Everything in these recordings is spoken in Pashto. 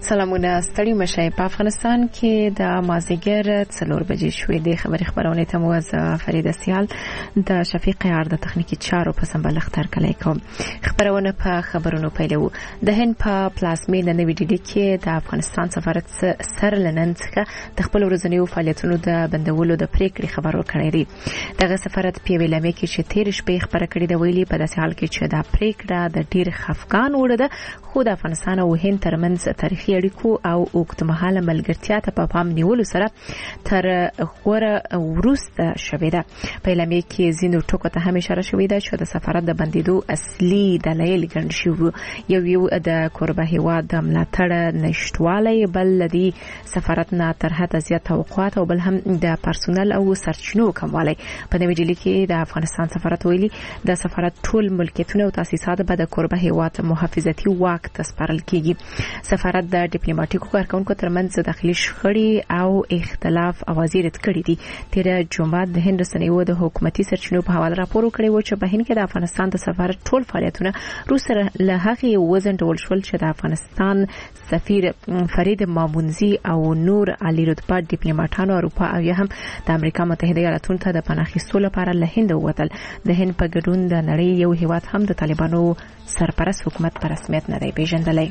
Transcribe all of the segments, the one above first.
سلامونه ستړي مشي په افغانستان کې د مازیګر 4 بجې شوې د خبرونه ته موزه فرید سیال د شفیق یار د تخنیکی چارو په سمبل اختر کلی کوم خبرونه په خبرونو پیلو د هند په پلازمې د نوې ډیډي کې د افغانستان سفارت سر لنن څخه د خپل ورځنیو فعالیتونو د بندولو د پریکړې خبرو کړې دي دغه سفارت په ویلامه کې چې 13 شپې خبره کړې د ویلي په داسې حال کې چې دا پریکړه د ډیر خفقان وړه خو د افغانستان او هند ترمنځ تاریخي اړیکو او اوږدمهاله ملګرتیا ته په پام نیولو سره تر غوړه ورسته شوې ده په اعلامیه کې زینو ټکو ته هم اشاره شوې ده چې د سفارت د بندیدو اصلي دلایل ګڼل شوی یو د کوربه هیواد د ملاتړ نشټوالی بل د سفارت نه تر حد زیات توقعات او بل هم د پرسونل او سرچینو کموالی په نوې ډیلي کې د افغانستان سفارت ویلي د سفارت ټول ملکیتونه او تاسیسات به د کوربه هیواد محافظتي واک تسپارل کیږي سفارت د ډیپلوماټیکو کارکونکو ترمنځ داخلي شخړې او اختلاف اوازې رد کړې دي تیر جمعه د هند رسنیو د حکومتي سرچینو په حواله راپور ورکړی و چې په هند کې د افغانستان د سفارت ټول فعالیتونه روسره له هغې وزن ډول شول چې د افغانستان سفیر فرید مامونزي او نور عالی رتبه ډیپلوماټانو اروپا او یا هم د امریکا متحده ایالاتونو ته د پناه اخیستلو لپاره له هند ووتل د هند په ګډون د نړۍ یو هیواد هم د طالبانو سرپرست حکومت په رسمیت نه دی پیژندلی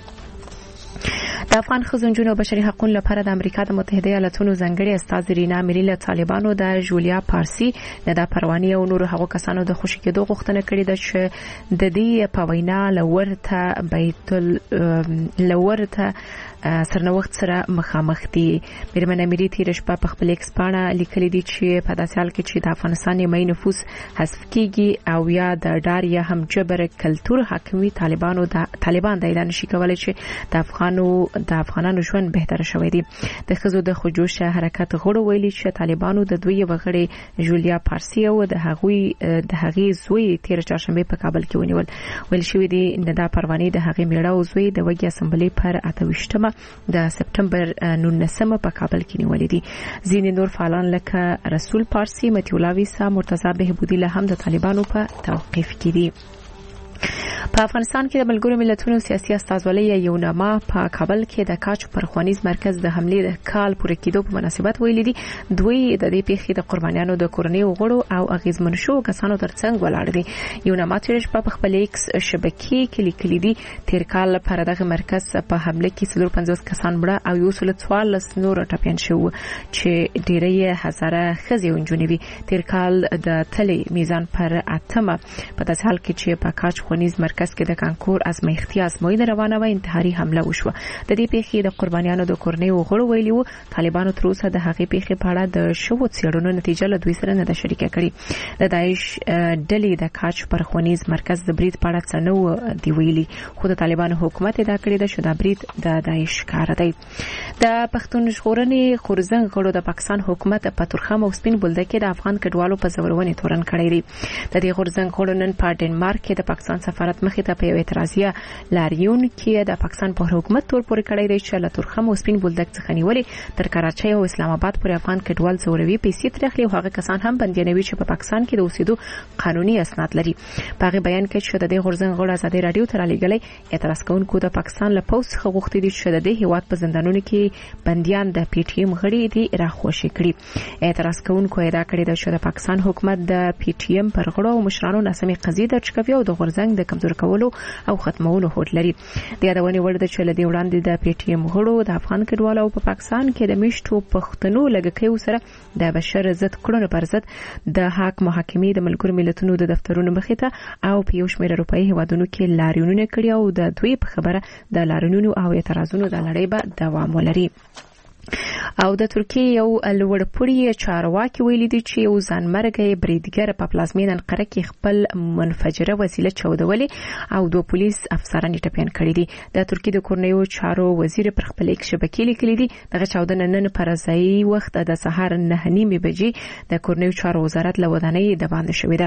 د افغان ښځو او بشري حقوقو لپاره د امریکا د متحده ایالاتونو ځانګړي استاذ رینا میری له طالبانو د جولیا پارسي د پرواني او نور هغو کسانو د خوشی کېدو غوښتنه کړې ده چې د دې په وینا لورته بیت لورته سرنوخت سره مخامخ دي میرمن میری تیر شپه په خپل ایکس باندې لیکلي دي چې په داسې حال کې چې د افغانستان نیمه نفوس حذف کیږي او یا د ډار یا هم جبر کلچر حاکمي طالبان د اعلان شي کولای چې د افغانانو ژوند بهتر شوی دی د ښځو د خجوش حرکت غړو ویلي چې طالبانو د دوی وغړي جولیا پارسي او د هغې زوی تیر چهارشنبه په کابل کې ونیول ویل شوی دی د پرواني د هغې میړه او زوی د وګي اسمبلی پر 28 د سپټمبر 19 په کابل کې نیولې دي ځینې نور فعالان لکه رسول پارسي متي الله ویسا مرتضی بهبودی له هم د طالبانو په توقیف کې دي په افغانستان کې د ملګرو ملتونو سیاسي استازولۍ یو نامه په کابل کې د کاچ پرخوانیز مرکز د حملې د کال پوره کېدو په مناسبت ویلي دي دوی د دې پیښې د قربانیانو د کورنیو غړو او اغیزمن شو کسانو ترڅنګ ولاړ دي یو نامه چې په خپل ایکس شبکې کې لیکلي دي تیر کال پر دغه مرکز په حمله کې 350 کسان مړه او 144 نور ټپيان شو چې ډیری هزاره ښځې او نجونې وي تیر کال د تلي میزان پر اتمه په داسې حال کې چې په کاچ خونیز مرکز کې د کانکور ازمایښتي ازموینه روانه و انتحاري حمله وشوه د دې پیښې د قربانیانو د کورنیو غړو ویلي وو طالبانو تر اوسه د هغې پیښې په اړه د شوو څېړنو نتیجه له دوی سره نه ده شریکه کړې د داعش ډلې د کاچ پرخوانیز مرکز د برید په اړه څه نه دی ویلي خو د طالبانو حکومت ادعا کړې ده چې دا برید د داعش کار دی د پښتون ژغورنې غورځنګ غړو د پاکستان حکومت په تورخم او سپین بولدک کې د افغان کډوالو په زورونې تورن کړی دی د دې غورځنګ غړو نن په ډنمارک کې د پاکستان سفارت مخې ته په یو اعتراضیه لاریون کې د پاکستان په حکومت تور پورې کړی دی چې له تورخم او سپین بولدک څخه نیولې تر کراچۍ او اسلام آباد پورې افغان کډوال زوروي پیسې ترخلي او هغه کسان هم بنديانوي چې په پاکستان کې د اوسېدو قانوني اسناد لري په هغه بیان کې چې د دې غورځنګ غړو ازادي رادیو ته رالیږلي اعتراض کوونکو د پاکستان له پوز څخه غوښتي دي چې د دې هیواد په زندانونو کې بنديان د پی ټی ایم غړي دي راخوشي کړي اعتراض کوونکو ادعا کړې ده چې د پاکستان حکومت د پی ټی ایم پر غړو او مشرانو ناسمي قضیې درج کوي او د غورځنګ د کمزور کولو او ختمولو هوډ لري د یادونې وړ ده چې لدی وړاندې د پی ټی ایم غړو د افغان کډوالو په پاکستان کې د میشتو پښتنو لګکیو سره د بشر عزت کړنو پر ضد د حق محاکمې د ملګرو ملتونو د دفترونو مخې ته او په یو شمېر اروپایي هیوادونو کې لاریونونه کړي او د دوی په خبره د لاریونونو او اعتراضونو د لړۍ به دوام ولري او د ترکیه یو لوړپوړی چارواکي ویلي دي چې یو ځانمرګي بریدګر په پلازمین انقره کې خپل منفجره وسیله چودولې او دوه پولیس افسران ټپيان کړي دي د ترکیه د کورنیو چارو وزیر پر خپل ایکس شبکې لیکلي دي دغه چاودنه نن پر ځای وخت د سهار 9:30 بجې د کورنیو چارو وزارت له ودانۍ د باندې شوې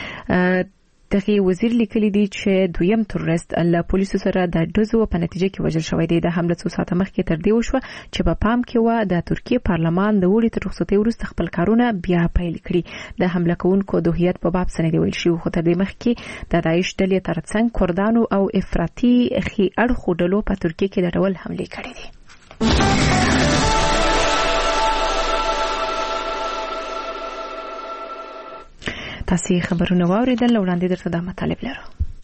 ده دغه وزیر لیکلی دی چې دویم تروریست له پولیسو سره د ډزو په نتیجه کې وژل شوی دی د حمله څو ساعته مخکې تر دې وشوه چې په پام کې و د ترکیه پارلمان د وړي تر رخصتۍ وروسته خپل کارونه بیا پیل کړي د حمله کوونکو د هویت په باب سند ویل شو خو تر دې مخکې د داعش ډلې ترڅنګ کردانو او افراطي خي اړخو ډلو په ترکیه کې د ډول حمله کړې دي تاسو خبرونه واوریدل، وړاندې درته دا مطالب لرو.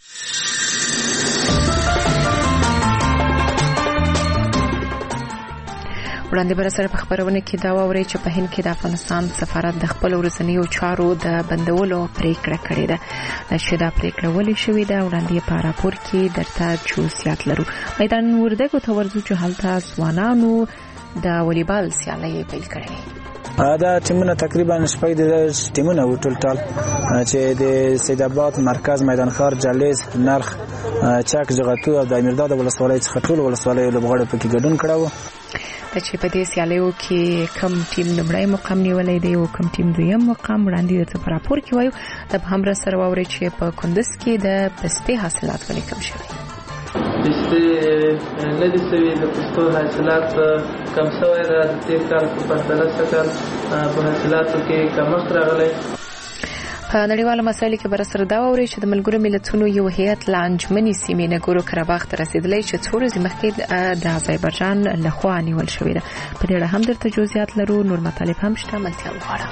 وړاندې بر سره په خبرونه کې دا واوري چې په هند کې د افغانستان سفارت د خپل ورځنیو چارو د بندولو پریکړه کړې ده. چې دا پریکړه ولې شوې ده وړاندې په راپور کې درته جزئیات لرو. میدان وردګو ته ورځو چې هلته ځوانانو د والیبال سیالۍ پیل کړې. دا ټیمونه تقریبا شپږ ټیمونه و ټول چې د سید آباد مرکز میدان ښار جلیز نرخ چک جغتو او د امیرداد ولسوالۍ څخه ټول ولسوالۍ لوبغاړي پکې ګډون کړو. چې په دې سیالیو کې کم ټیم لومړی مقام نیولای دی او کم ټیم دویم مقام وړاندې د راپور کې وایو. د همر سره واوري چې په کندز کې د پستې حاصلات ولې کم شوي. پستې نه دي سوي، د پستو حاصلات کم شوی دی. د تیر کال په پرتله سږ کال په حاصلاتو کې کمښت راغلی. په نړیوالو مسایلو کې بر سره دا واوري چې د ملګرو ملتونو یو هیئت لا انجمني سیمې نګورو قرهباغ ته رسیدلی چې څو ورځې مخکې د آذربایجان لخوا نیول شوې ده. په دې اړه هم درته جزئیات لرو. نور مطالب هم شته، ملتیا وغواړه.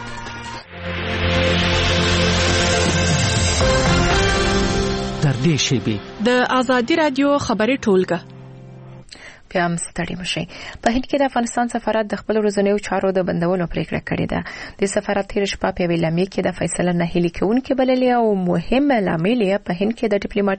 در دې شیبې د آزادي رادیو خبري ټولګه بیا هم ستړي مشي. په هند کې د افغانستان سفارت د خپل ورځنیو چارو د بندولو پریکړه کړې ده. د سفارت تیر شپه په ویلامي کې د فیصله نه هلي کوونکې بللې او مهمه لامل یې په هند کې د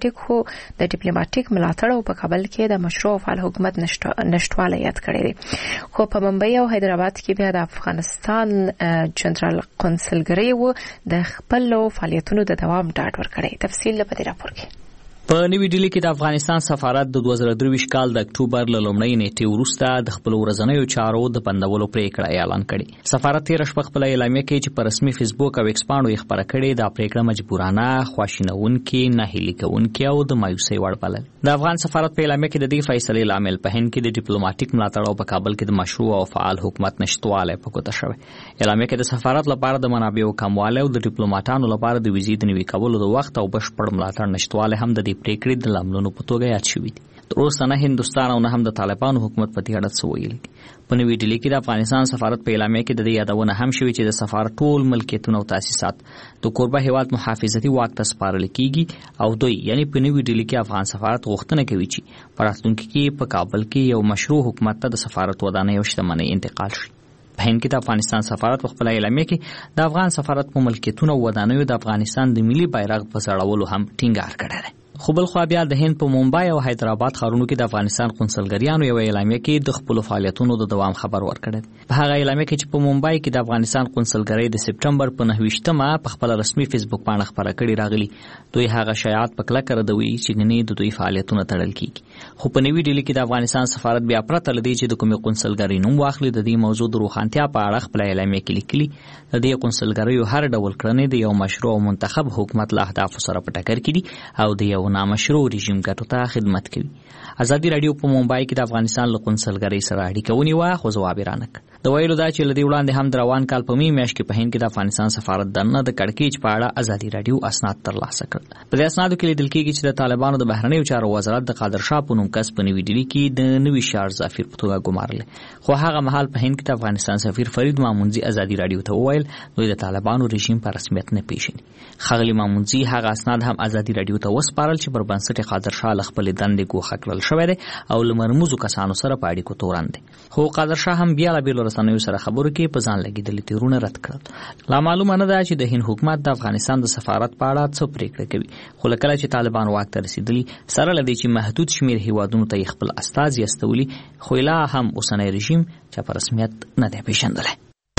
ډیپلوماټیک ملاتړ او په کابل کې د مشروع فعال حکومت نشټواله یاد کړې دي. خو په ممبئی او حیدرآباد کې بیا د افغانستان جنرال قونسلګرۍ و د خپل فعالیتونو د دوام ډاډ ورکړي. تفصیل په دې راپور کې. په نوې ډیلی کې د افغانستان سفارت د 2023 کال د اکتوبر له لومړۍ نیټې وروسته د خپل ورځنیو چارو د بندولو پریکړه اعلان کړې. سفارت تیر شپه خپل اعلامیه کې چې په رسمي فیسبوک او ایکس باندې خبره کړې دا پریکړه مجبورانه، خواشینونکې، ناهیلي کوونکې او د مایوسۍ وړ بلل. د افغان سفارت په اعلامیه کې د دې فیصلې لامل په هند کې د ډیپلوماټیک ملاتړ او په کابل کې د مشروع او فعال حکومت نشټواله په کوته شوی. اعلامیه کې د سفارت لپاره د منابعو کموالی او د ډیپلوماټانو لپاره د ویزې د نوي کولو د وخت او بشپړ ملاتړ نشټواله هم د پریکړې د لاملونو په توګه یاد شوی دي. تر اوسه نه هندستان او نه هم د طالبانو حکومت په دې اړه څه ویلي دي. په نوې ډیلی کې د افغانستان سفارت په اعلامیه کې د دې یادونه هم شوې چې د سفارت ټول ملکیتونه او تاسیسات د کوربه هیواد محافظتي واک ته سپارل کیږي او دوی یعنی په نوې ډیلی کې افغان سفارت غوښتنه کوي چې په راتلونکي کې په کابل کې یو مشروع حکومت ته د سفارت ودانۍ او شتمنۍ انتقال شي. په هند کې د افغانستان سفارت په خپل اعلامیه کې د افغان سفارت په ملکیتونو او ودانیو د افغانستان د ملي بیرغ په ځړولو هم ټینګار کړی دی. خو بل خو بیا د هند په ممبئی او حیدرآباد ښارونو کې د افغانستان قونسلګریانو یو اعلامیه کې د خپل فعالیتونو د دوام خبر ورکړی. په هغه اعلامیه کې چې په ممبئی کې د افغانستان قونسلګری د سپټمبر په 9مه په خپل رسمي فیسبوک باندې خبره کړې راغلي دوی هغه شایعات په کلکه ردوي چې غني د دوی فعالیتونه تړل کیږي. خو په نوې ډیلی کې د افغانستان سفارت بیا پرته لدی چې د کومې قونسلګری نوم واخلي د دې موضوع د روښانتیا په اړه خپل اعلامیه کې لیکلي د دې قونسلګریو هر ډول کړنې د یو مشروع او منتخب حکومت له اهدافو سره په ټکر کې دي او د یو نامشروع رژیم ګټو ته خدمت کوي. ازادي رادیو په ممبئی کې د افغانستان له قونسلګرۍ سره اړیکه ونیوه خو ځواب یې رانه کړ. د ویلو دا چې لدی وړاندې هم د روان کال په میاشت کې په هند کې د افغانستان سفارت دننه د کړکېچ په اړه ازادي رادیو اسناد ترلاسه کړل. په دې اسنادو کې لیدل کېږي چې د طالبانو د بهرنیو چارو وزارت د قادر شاه په نوم کس په نوې ډیلی کې د نوي شهر سفیر په توګه ګمارل. خو هغه مهال په هند کې د افغانستان سفیر فرید مامونځي ازادي رادیو ته وویل دوی د طالبانو رژیم په رسمیت نه پیژني. خغلی مامونځي هغه اسناد هم ازادي رادیو ته وسپارل چې پر بنسټ قادر شاه خپل دندې ګوښه کړل شوی دی او لمرموزو کسانو سره په اړیکو تورن دي. خو قادر شاه هم بیا له بیل رسنیو سره خبرو کې په ځان لګیدلې تیرونه رد کړل. لا معلومه نه ده چې د هند حکومت د افغانستان د سفارت په اړه څه پریکړه کوي. خو لکه چې طالبان واک ته رسیدلی سره لدی چې محدود شمیر هیوادونو ته خپل استازي استولي خو لا هم اوسنۍ رژیم چې په رسمیت نه دی پیژندلی.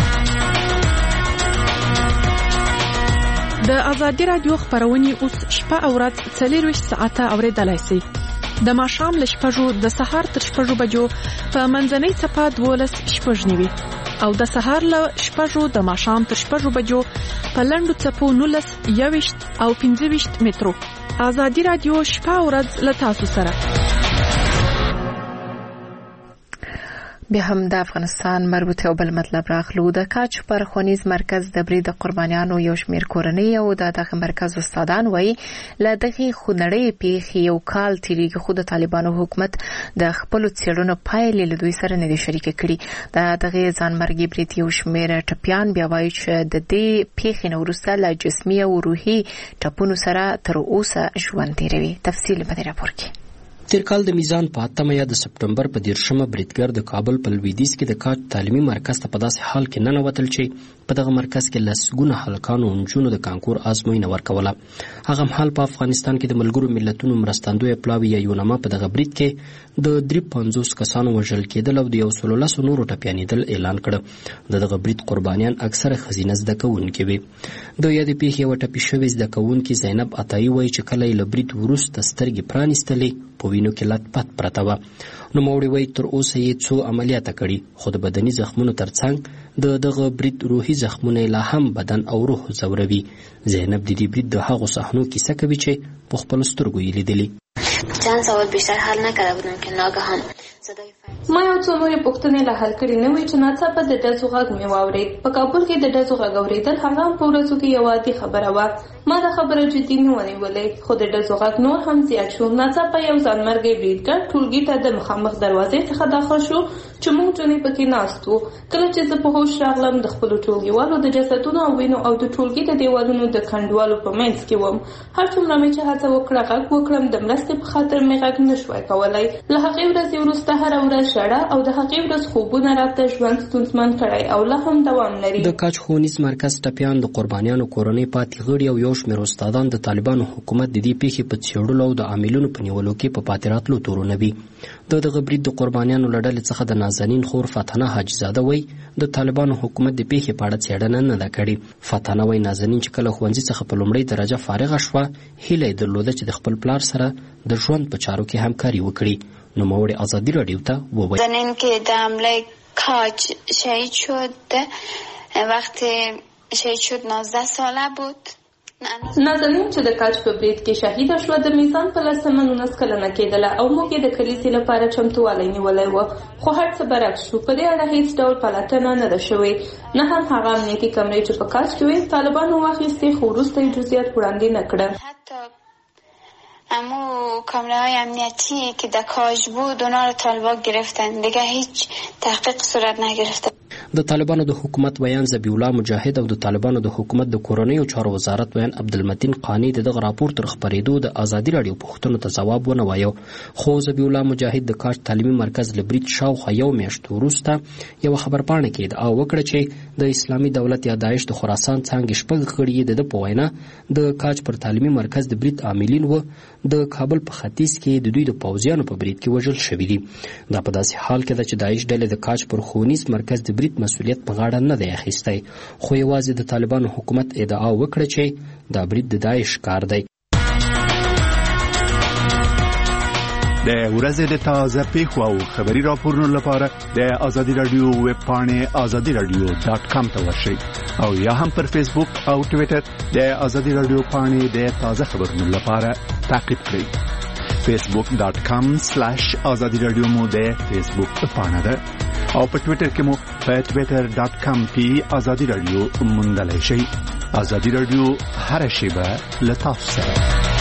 د آزادي رادیو خبرونه اوس شپه او ورځ 24 ساعته اوریدلای شئ. د ماښام له 6 د سهار تر 6 بجو په منځنۍ صفه 12:09 او د سهار له 6 د ماښام تر 6 بجو په لنډو صفو 19 21 او 25 مترو. آزادي رادیو شپه او ورځ له تاسو سره. بیا هم د افغانستان مربوط یو بل مطلب راخلو. د کاچ پر ښوونیز مرکز د برید قربانیانو یو شمېر کورنۍ او دغه مرکز استادان وایي له دغې خونړۍ پیښې یو کال تېرېږي، خو د طالبانو حکومت د خپلو څېړنو پایلې له دوی سره نه دي شریکې کړي. د دغې ځانمرګي برید یو شمېر ټپیان بیا وایي چې د دې پیښې نه وروسته له جسمي او روحي ټپونو سره تر اوسه ژوند تېروي. تفصیل په دې راپور کې. تیر کال د میزان په 8 یا د سپټمبر په 10 بریدګر د کابل په لویدیځ کې د کاچ تعلیمي مرکز ته په داسې حال کې ننوتل چې په دغه مرکز کې لسګونه هلکانو او نجونو د کانکور ازموینه ورکوله. هغه مهال په افغانستان کې د ملګرو ملتونو مرستندوی پلاوی یا یونما په دغه برید کې د 53 کسانو وژل کېدل او د 113 نورو ټپیانېدل اعلان کړ. دغه برید قربانیان اکثره ښځینه زده کوونکې وي. د یادې پیښې یوه ټپي شوې زده کوونکې زینب عطایي وایي چې کله یې له برید وروسته سترګې پرانیستلې په وینو کې لت پت پرته وه. نوموړې وایي تر اوسه یې څو عملیاته کړي، خو د بدني زخمونو ترڅنګ د دغه برید روحي زخمونه لا هم بدن او روح ځوروي. زینب د دې برید د هغو صحنو کیسه کوي چې په خپلو سترګو یې لیدلي. چند سوال بیشتر حل نکرده بودم که ناگهان صدای ما یو څو نورې پوښتنې لا حل کړې نه وې چې ناڅاپه د ډزو غږ مې واورېد. په کابل کې د ډزو غږ اورېدل هغه هم په ورځو کې یوه عادي خبره وه. ما دا خبره جدي نه ونیولې، خو د ډزو غږ نور هم زیات شو. ناڅاپه یو ځانمرګی بریدګر ټولګي ته د مخامخ دروازې څخه داخل شو چې موږ جونې پکې ناست وو. کله چې زه په هوش راغلم د خپلو ټولګیوالو د جسدونو او وینو او د ټولګي د دیوالونو د کنډوالو په منځ کې وم. هر څومره مې چې هڅه وکړه غږ وکړم، د مرستې په خاطر مې غږ نه شوای کولی. له هغې ورځې وروسته هره ورځ ژړه او د هغې ورځ خوبونه راته ژوند ستونزمن کړی او لا هم دوام لري. د کاچ ښوونیز مرکز ټپیان د قربانیانو کورنۍ پاتې غړي او یو شمېر استادان د طالبانو حکومت د دې پیښې په څېړلو او د عاملینو په نیولو کې په پاتې راتلو تورونه وي. د دغه برید د قربانیانو له ډلې څخه د نازنین خور فتنه حاجزاده وایي د طالبانو حکومت د پیښې په اړه څېړنه نه ده کړې. فتنه وایي نازنین چې کله ښوونځي څخه په لومړۍ درجه فارغه شوه، هیله یې درلوده چې د خپل پلار سره د ژوند په چارو کې همکاري وکړي. نوموړې ازادي راډیو ته وویل زنین که در حمله کاج شهید شد، وقتی شهید شد 19 ساله بود. نازنین چې د کاچ په برید کې شهیده شوه د میزان په 19 کلنه کېدله او موږ یې د کلیسې لپاره چمتووالی نیولی و، خو هر څه برعکس شو. په دې اړه هیڅ ډول پلټنه نه ده شوې، نه هم هغه امنیتي کمرې چې په کاچ کې وې طالبانو واخیستې، خو وروسته یې جزئیات وړاندې نه کړه. اما کامره های امنیتی که در کاج بود اونا رو طالبان گرفتن، دیگه هیچ تحقیق صورت نگرفته. د طالبانو د حکومت ویان ذبیح الله مجاهد او د طالبانو د حکومت د کورنیو چارو وزارت ویان عبدالمتین قانی د دغه راپور تر خپرېدو د ازادي راډیو پوښتنو ته ځواب ونه وایو، خو ذبیح الله مجاهد د کاچ تعلیمي مرکز له برید شاوخوا یو میاشت وروسته یوه خبرپاڼه کې ادعا وکړه چې د اسلامي دولت یا داعش د خراسان څانګې 6 غړي د ده په وینا د کاچ پر تعلیمي مرکز د برید عاملین و د کابل په ختیځ کې د دوی د پوځیانو په برید کې وژل شوي دي. دا په داسې حال کې ده چې داعش ډلې د کاچ پر ښوونیز مرکز د برید مسؤلیت په غاړه نه دی اخیستی، خو یوازې د طالبانو حکومت ادعا وکړه چې دا برید د داعش کار دی. د ورځې د تازه پیښو او خبري راپورونو لپاره د ازادي راډیو ویب پاڼې azadiradio.com ته ورشئ او یا هم پر فیسبوک او ټویټر د ازادي راډیو پاڼې د تازه خبرونو لپاره تعقیب کړئ. facebook.com/azadiradio مو د فیسبوک پاڼه ده او په ټویټر کې مو په twitter.com کې ازادي راډیو موندلی شئ. ازادي راډیو هر شیبه له تاسو سره.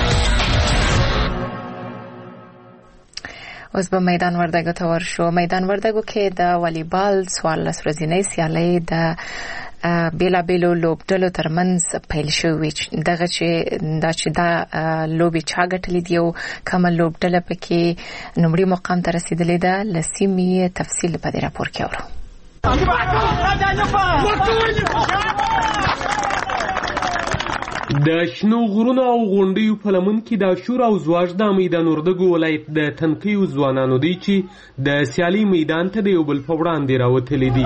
اوس به میدان وردګو ته ورشو. میدان وردګو کې د والیبال 14 ورځنۍ سیالۍ د بیلابیلو لوبډلو ترمنځ پیل شوې. دغه چې دا لوبې چا ګټلې دي او کومه لوبډله پکې نومړي مقام ته رسیدلې ده، له سیمې تفصیل په دې راپور کې اورو. د شنو غرونو او غونډیو په لمن کې د شور او زواج د میدان وردګو ولایت د تنکیو ځوانانو دی چې د سیالي میدان ته د یو بل په وړاندې راوتلي دي.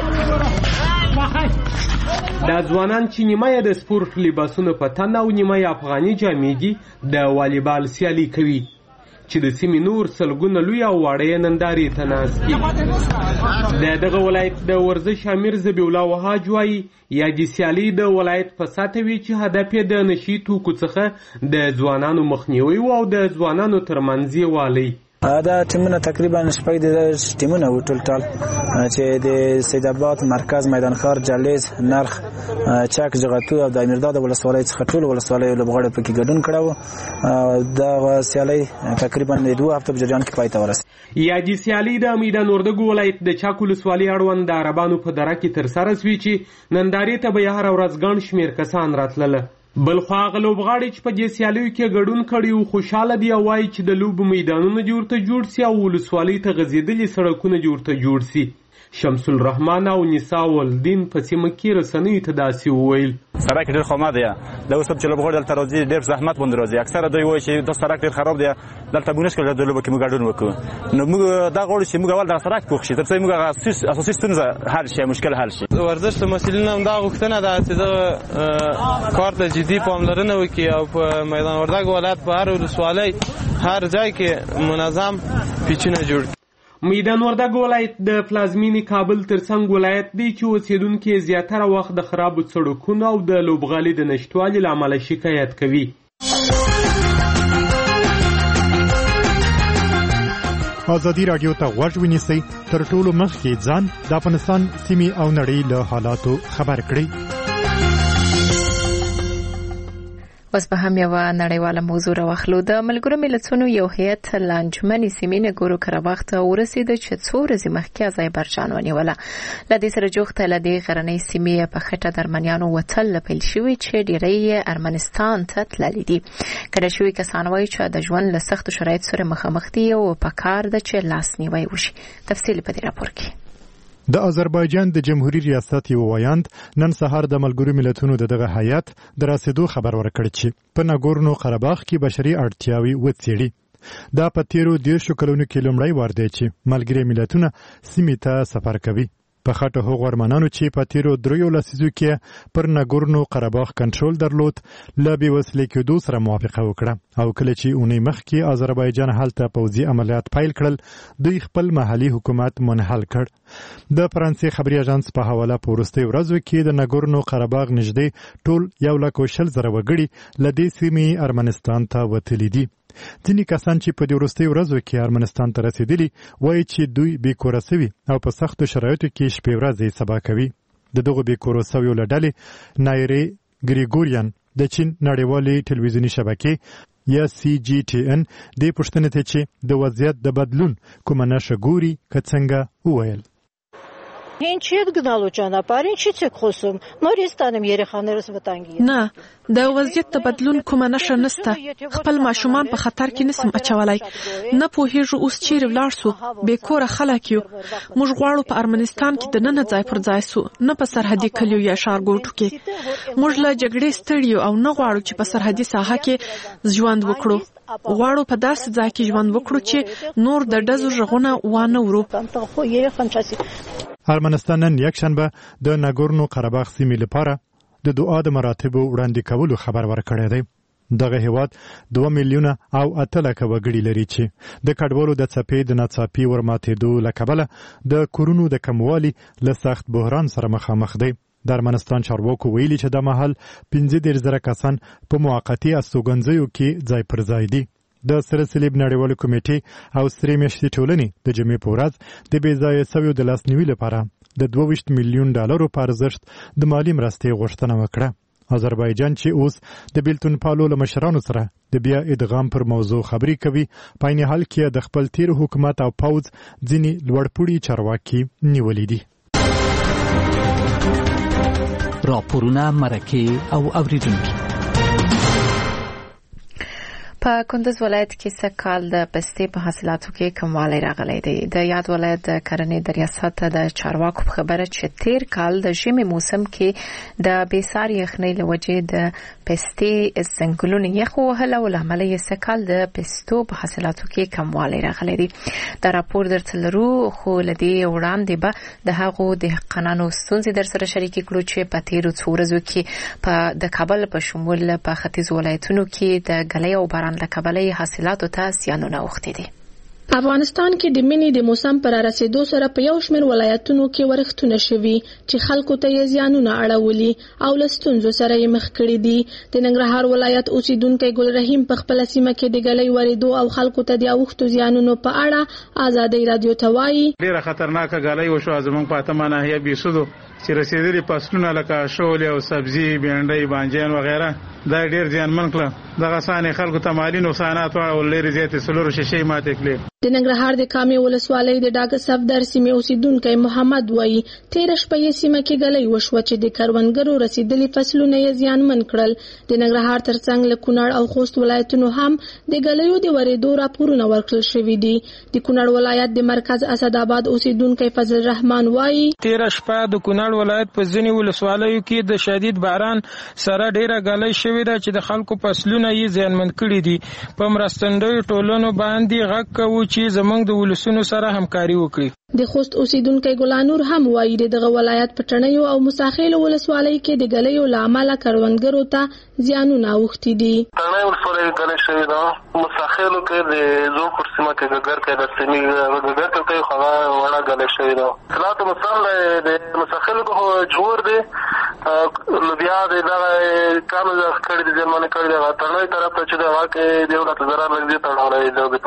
دا ځوانان چې نیمه یې د سپورټ لباسونو په تن او نیمه یې افغاني جامې دي د والیبال سیالي کوي چې د سیمې نور سلګونه لوی او واړه نندارې ته ناست دي. دغه ولایت د ورزش امیر ذبیح الله وهاج وایي یادې سیالۍ د ولایت په سطحه وي چې هدف یې د نشي توکو څخه د ځوانانو مخنیوی او د ځوانانو ترمنځ یووالی. دا ټیمونه تقریبا شپږ د ټیمونه و ټول چې د سید آباد مرکز میدان ښار جلیز نرخ چک جغتو او د امیرداد ولسوالۍ څخه ټول ولسوالۍ لوبغاړي پکې ګډون کړو. دا سیالي تقریبا 2 هفته په جریان کې پای ته ورسېده. یادې سیالي د میدان وردګو ولایت د چک ولسوالۍ اړوند د عربانو په دره کې ترسره شوې چې نندارې ته به هر ورځ ګڼ شمېر کسان راتلله. بلخو هغه لوبغاړي چې په دې سیالیو کې ګډون کړي او خوشحاله دي او وایي چې د لوبو میدانونه جوړ سي او ولسوالۍ ته غځېدلي سړکونه جوړ سي. شمس الرحمن او نساء ولدین په سیمه کې رسنیو ته داسې وویل: سړک ډېر خامه دی. د اوس چې لوبغاړي دلته راځي ډېر زحمت باندې راځي. اکثره دوی وایي چې دا سړک ډېر خراب دی، دلته موږ نشو کولای د لوبو کې موږ ګډون وکړو. نو موږ دا غواړو چې موږ اول دا سړک پوښ شي تر څو موږ اساسي ستونزه حل شي، مشکل حل شي. ورزش مسؤلین هم دا غوښتنه ده چې دا کار ته جدي پاملرنه وکړي او په میدان وردګ ولایت په هر ولسوالۍ هر ځای کې منظم پیچونه جوړ. میدان وردګ ولایت د پلازمینې کابل ترڅنګ ولایت دی چې اوسیدونکي زیاتره وخت د خرابو سړکونو او د لوبغالي د نشتوالي له امله شکایت کوي. ازادي راډیو ته غوږ ونیسئ، تر ټولو مخکې ځان د افغانستان سیمې او نړۍ له حالاتو خبر کړئ. اوس به هم یوه نړیواله موضوع راواخلو. د ملګرو ملتونو یو هیئت له انجمن سیمې نګورو قرهباغ ته ورسېده چې 2 ورځې مخکې اذربایجان ونیوله. له دې سره جوخته له دې غرنۍ سیمې په خټه د ارمنیانو وتل پیل شوي چې ډیری ارمنستان ته تللي دي. کډه شوي کسان وایي چې د ژوند له سختو شرایطو سره مخامخ دي او پکار ده چې لاسنیوی وشي. تفصیل په دې راپور کې. د آذربایجان د جمهوریت ریاست یو وایاند نن سهار د ملګرو ملتونو دغه هیئت د رسیدو خبر ورکړ چې په ناګورنو قرهباغ کې بشري اړتیاوې وڅېړي. دا په تیرو 10 کلونو کې لومړی وار دی چې ملګري ملتونه سیمې ته سفر کوي. په خاطر هغو ارمنانو چې په تیرو 3 لسیزو کې پر ناګورنو قرهباغ کنټرول درلود له بې وسلې کېدو سره موافقه وکړه او کله چې اونۍ مخکې آذربایجان هلته پوځي عملیات پیل کړل دوی خپل محلي حکومت منحل کړ. د فرانسې خبري اژانس په حواله په وروستیو ورځو کې د ناګورنو قرهباغ نږدې ټول 1,40,000 وګړي له دې سیمې ارمنستان ته وتلي دي. ځینې کسان چې په دې وروستیو ورځو کې ارمنستان ته رسېدلي وایي چې دوی بېکوره سوي او په سختو شرایطو کې شپې ورځې سبا کوي. د دغو بېکوره سویو له ډلې نایرې ګریګوریان د چین نړیوالې ټلویزیوني شبکې یا CGTN دې پوښتنې ته چې د وضعیت د بدلون کومه نښه ګوري که څنګه وویل: Ինչ չեք գնալու ճանապարհ, ինչից եք խոսում։ Նորից տանեմ երեխաներս վտանգի։ نه د وضعیت د بدلون کومه نښه نشته. خپل ماشومان په خطر کې نسم اچولای. نه پوهیږو اوس چیرې ولاړ سو. بیکوره خلک یو. موږ غواړو په ارمنستان کې د نن ځای پر ځای سو، نه په سرحدي کلیو یا ښارګوټو کې. موږ له جګړې ستړي او نه غواړو چې په سرحدي ساحه کې ژوند وکړو. غواړو په داسې ځای کې ژوند وکړو چې نور د ډزو غږونه وانه ورو. ارمنستان نن یکشنبه د ناګورنو قرهباغ سیمې لپاره د دعا د مراتبو وړاندې کولو خبر ورکړی دی. دغه هیواد 2 میلیونه او 8 لکه وګړي لري چې د کډوالو د څپې د ناڅاپي ورماتېدو له کبله د کورونو د کموالي له سخت بحران سره مخامخ دی. د ارمنستان چارواکو ویلي چې د مهال 15,000 کسان په موقتي استوګنځیو کې ځای پر ځای دي. د سره صلیب نړیوالو کمیټې او سرې میاشتې ټولنې د جمعې په ورځ د بې ځایه سویو د لاسنیوي لپاره د 22 میلیون ډالرو په ارزښت د مالي مرستې غوښتنه وکړه. آذربایجان چې اوس د بیلتون پالو له مشرانو سره د بیا ادغام پر موضوع خبرې کوي، په عین حال کې د خپل تیر حکومت او پوځ ځینې لوړپوړي چارواکي نیولي دي. راپورونه، مرکې او اوریدونکي. په کندز ولایت کې سږکال د پستې په حاصلاتو کې کموالی راغلی دی. د یاد ولایت د کرنې د ریاست د چارواکو په خبره چې تیر کال د ژمي موسم کې د بېساري یخنۍ له وجې د پستې ځنګلونه یخ ووهل او له امله یې سږکال د پستو په حاصلاتو کې کموالی راغلی دی. دا راپور درته لرو، خو له دې وړاندې به د هغو دهقانانو ستونزې درسره شریکې کړو چې په تیرو څو ورځو کې د کابل په شمول په ختیځو ولایتونو کې د ګلۍ او باران له کبله حاصلاتو ته زیانونه اوښتي دي. افغانستان کې د مني د موسم پر رسیدو سره په یو شمېر ولایتونو کې ورښتونه شوي چې خلکو ته یې زیانونه اړولي او له ستونزو سره یې مخ کړي دي. د ننګرهار ولایت اوسیدونکی ګل رحیم په خپله سیمه کې د ګلۍ ورېدو او خلکو ته د اوښتو زیانونو په اړه ازادۍ رادیو ته وایي. ډېره خطرناکه ګلۍ وشوه زموږ په اتمه ناحیه بیسودو چې رسېدلي فصلونه لکه شولې او سبزي بینډۍ بانجان وغیره دا ډېر زیانمن کړه. دغه څانې خلکو ته مالي نقصانات واړول، ډېرې زیاتې څلورو شیشې ماتې کړې. د ننګرهار د کامې ولسوالۍ د ډاګ صفدر سیمې اوسیدونکی محمد وایي تېره شپه یې سیمه کې ګلۍ وشوه چې د کروندګرو رسېدلي فصلونه یې زیانمن کړل. د ننګرهار ترڅنګ له کونړ او خوست ولایتونو هم د ګلیو د ورېدو راپورونه ورکړل شوي دي. د کونړ ولایت د مرکز اسداباد اوسیدونکی فضل الرحمن وایي تېره شپه د کونړ ولایت په ځینې ولسوالیو کې د شدید باران سره ډېره ګلۍ شوې ده چې د خلکو فصلونه یې زیانمن کړي دي. په مرستندویو ټولنو باندې غږ کوو چې زموږ د ولسونو سره همکاري وکړي. د خوست اوسیدونکی ګلانور هم وایي دغه ولایت په ټنیو او مساخیلو ولسوالۍ کې د ګلیو له امله کروندګرو ته زیانونه اوښتي دي. ټنی ولسوالۍ ګلۍ شوې ده، مساخیلو کې د زوړ سیمه کې ګګر کې د سیمې ګګر کې هغه وړه ګلۍ شوې ده. صلاحت مثال د مساخیلو کې جوړ دی لوبیا د دغه کانو د کړي د زمانه کړي د ټنی طرف ته چې د واکه دی ولته ضرر لګي تړاولې د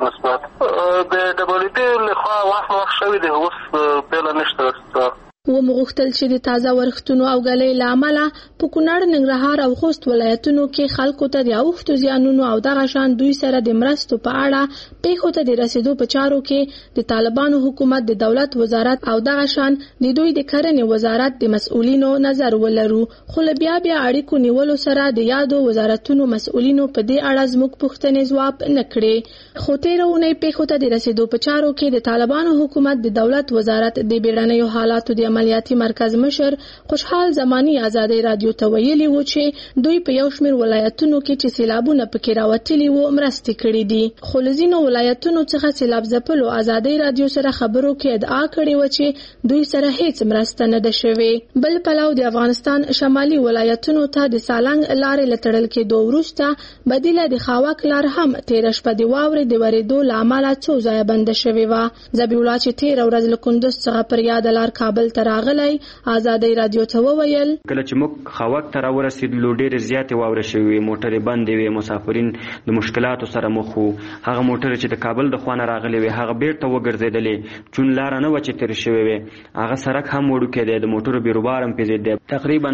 نسبت د ډبل ټي له خوا وخت شوی دی اوس پیل نشته. ومغوښتل چې د تازه ورښتونو او ګلۍ له امله په کونړ، ننګرهار او خوست ولایتونو کې خلکو ته د اوښتو زیانونو او دغه شان دوی سره د مرستو په اړه پیښو ته د رسېدو په چارو کې د طالبانو حکومت، د دولت وزارت او دغه شان د دوی د کرنې وزارت د مسؤلینو نظر ولرو. خو له بیا اړیکو نیولو سره د یادو وزارتونو مسؤلینو په دې اړه زموږ پوښتنې ځواب نه کړې. خو تېره اونۍ پیښو ته د رسېدو په چارو کې د طالبانو حکومت، د دولت وزارت، د بیړنیو حالاتو د عملیاتي مرکز مشر خوشحال زمانی ازادۍ رادیو ته ویلي و چې دوی په یو شمېر ولایتونو کې چې سیلابونه پکې راوتلي وو مرستې کړې دي. خو له ځینو ولایتونو څخه سیلاب ځپلو ازادۍ رادیو سره خبرو کې ادعا کړې وه چې دوی سره هیڅ مرسته نه ده شوې. بل پلو د افغانستان شمالي ولایتونو ته د سالنګ لارې له تړل کېدو وروسته بدیله د خاوک لار هم تېره شپه د واورې د ورېدو له امله څو ځایه بنده شوې وه. ذبیح الله چې تېره ورځ له کندوز څخه پر یاده لار کابل ته راغلی ازادۍ رادیو ته وویل کله چې موږ خاوک ته راورسېدلو ډېرې زیاتې واورې شوې، موټرې بندې وې، مسافرین د مشکلاتو سره مخ وو. هغه موټرې چې د کابل د خوا نه راغلې وې هغه بیرته وګرځېدلې، چون لاره نه وه چې تېرې شوې وې. هغه سړک هم وړوکی دی، د موټرو بیروبار هم پیزید دی. تقریبا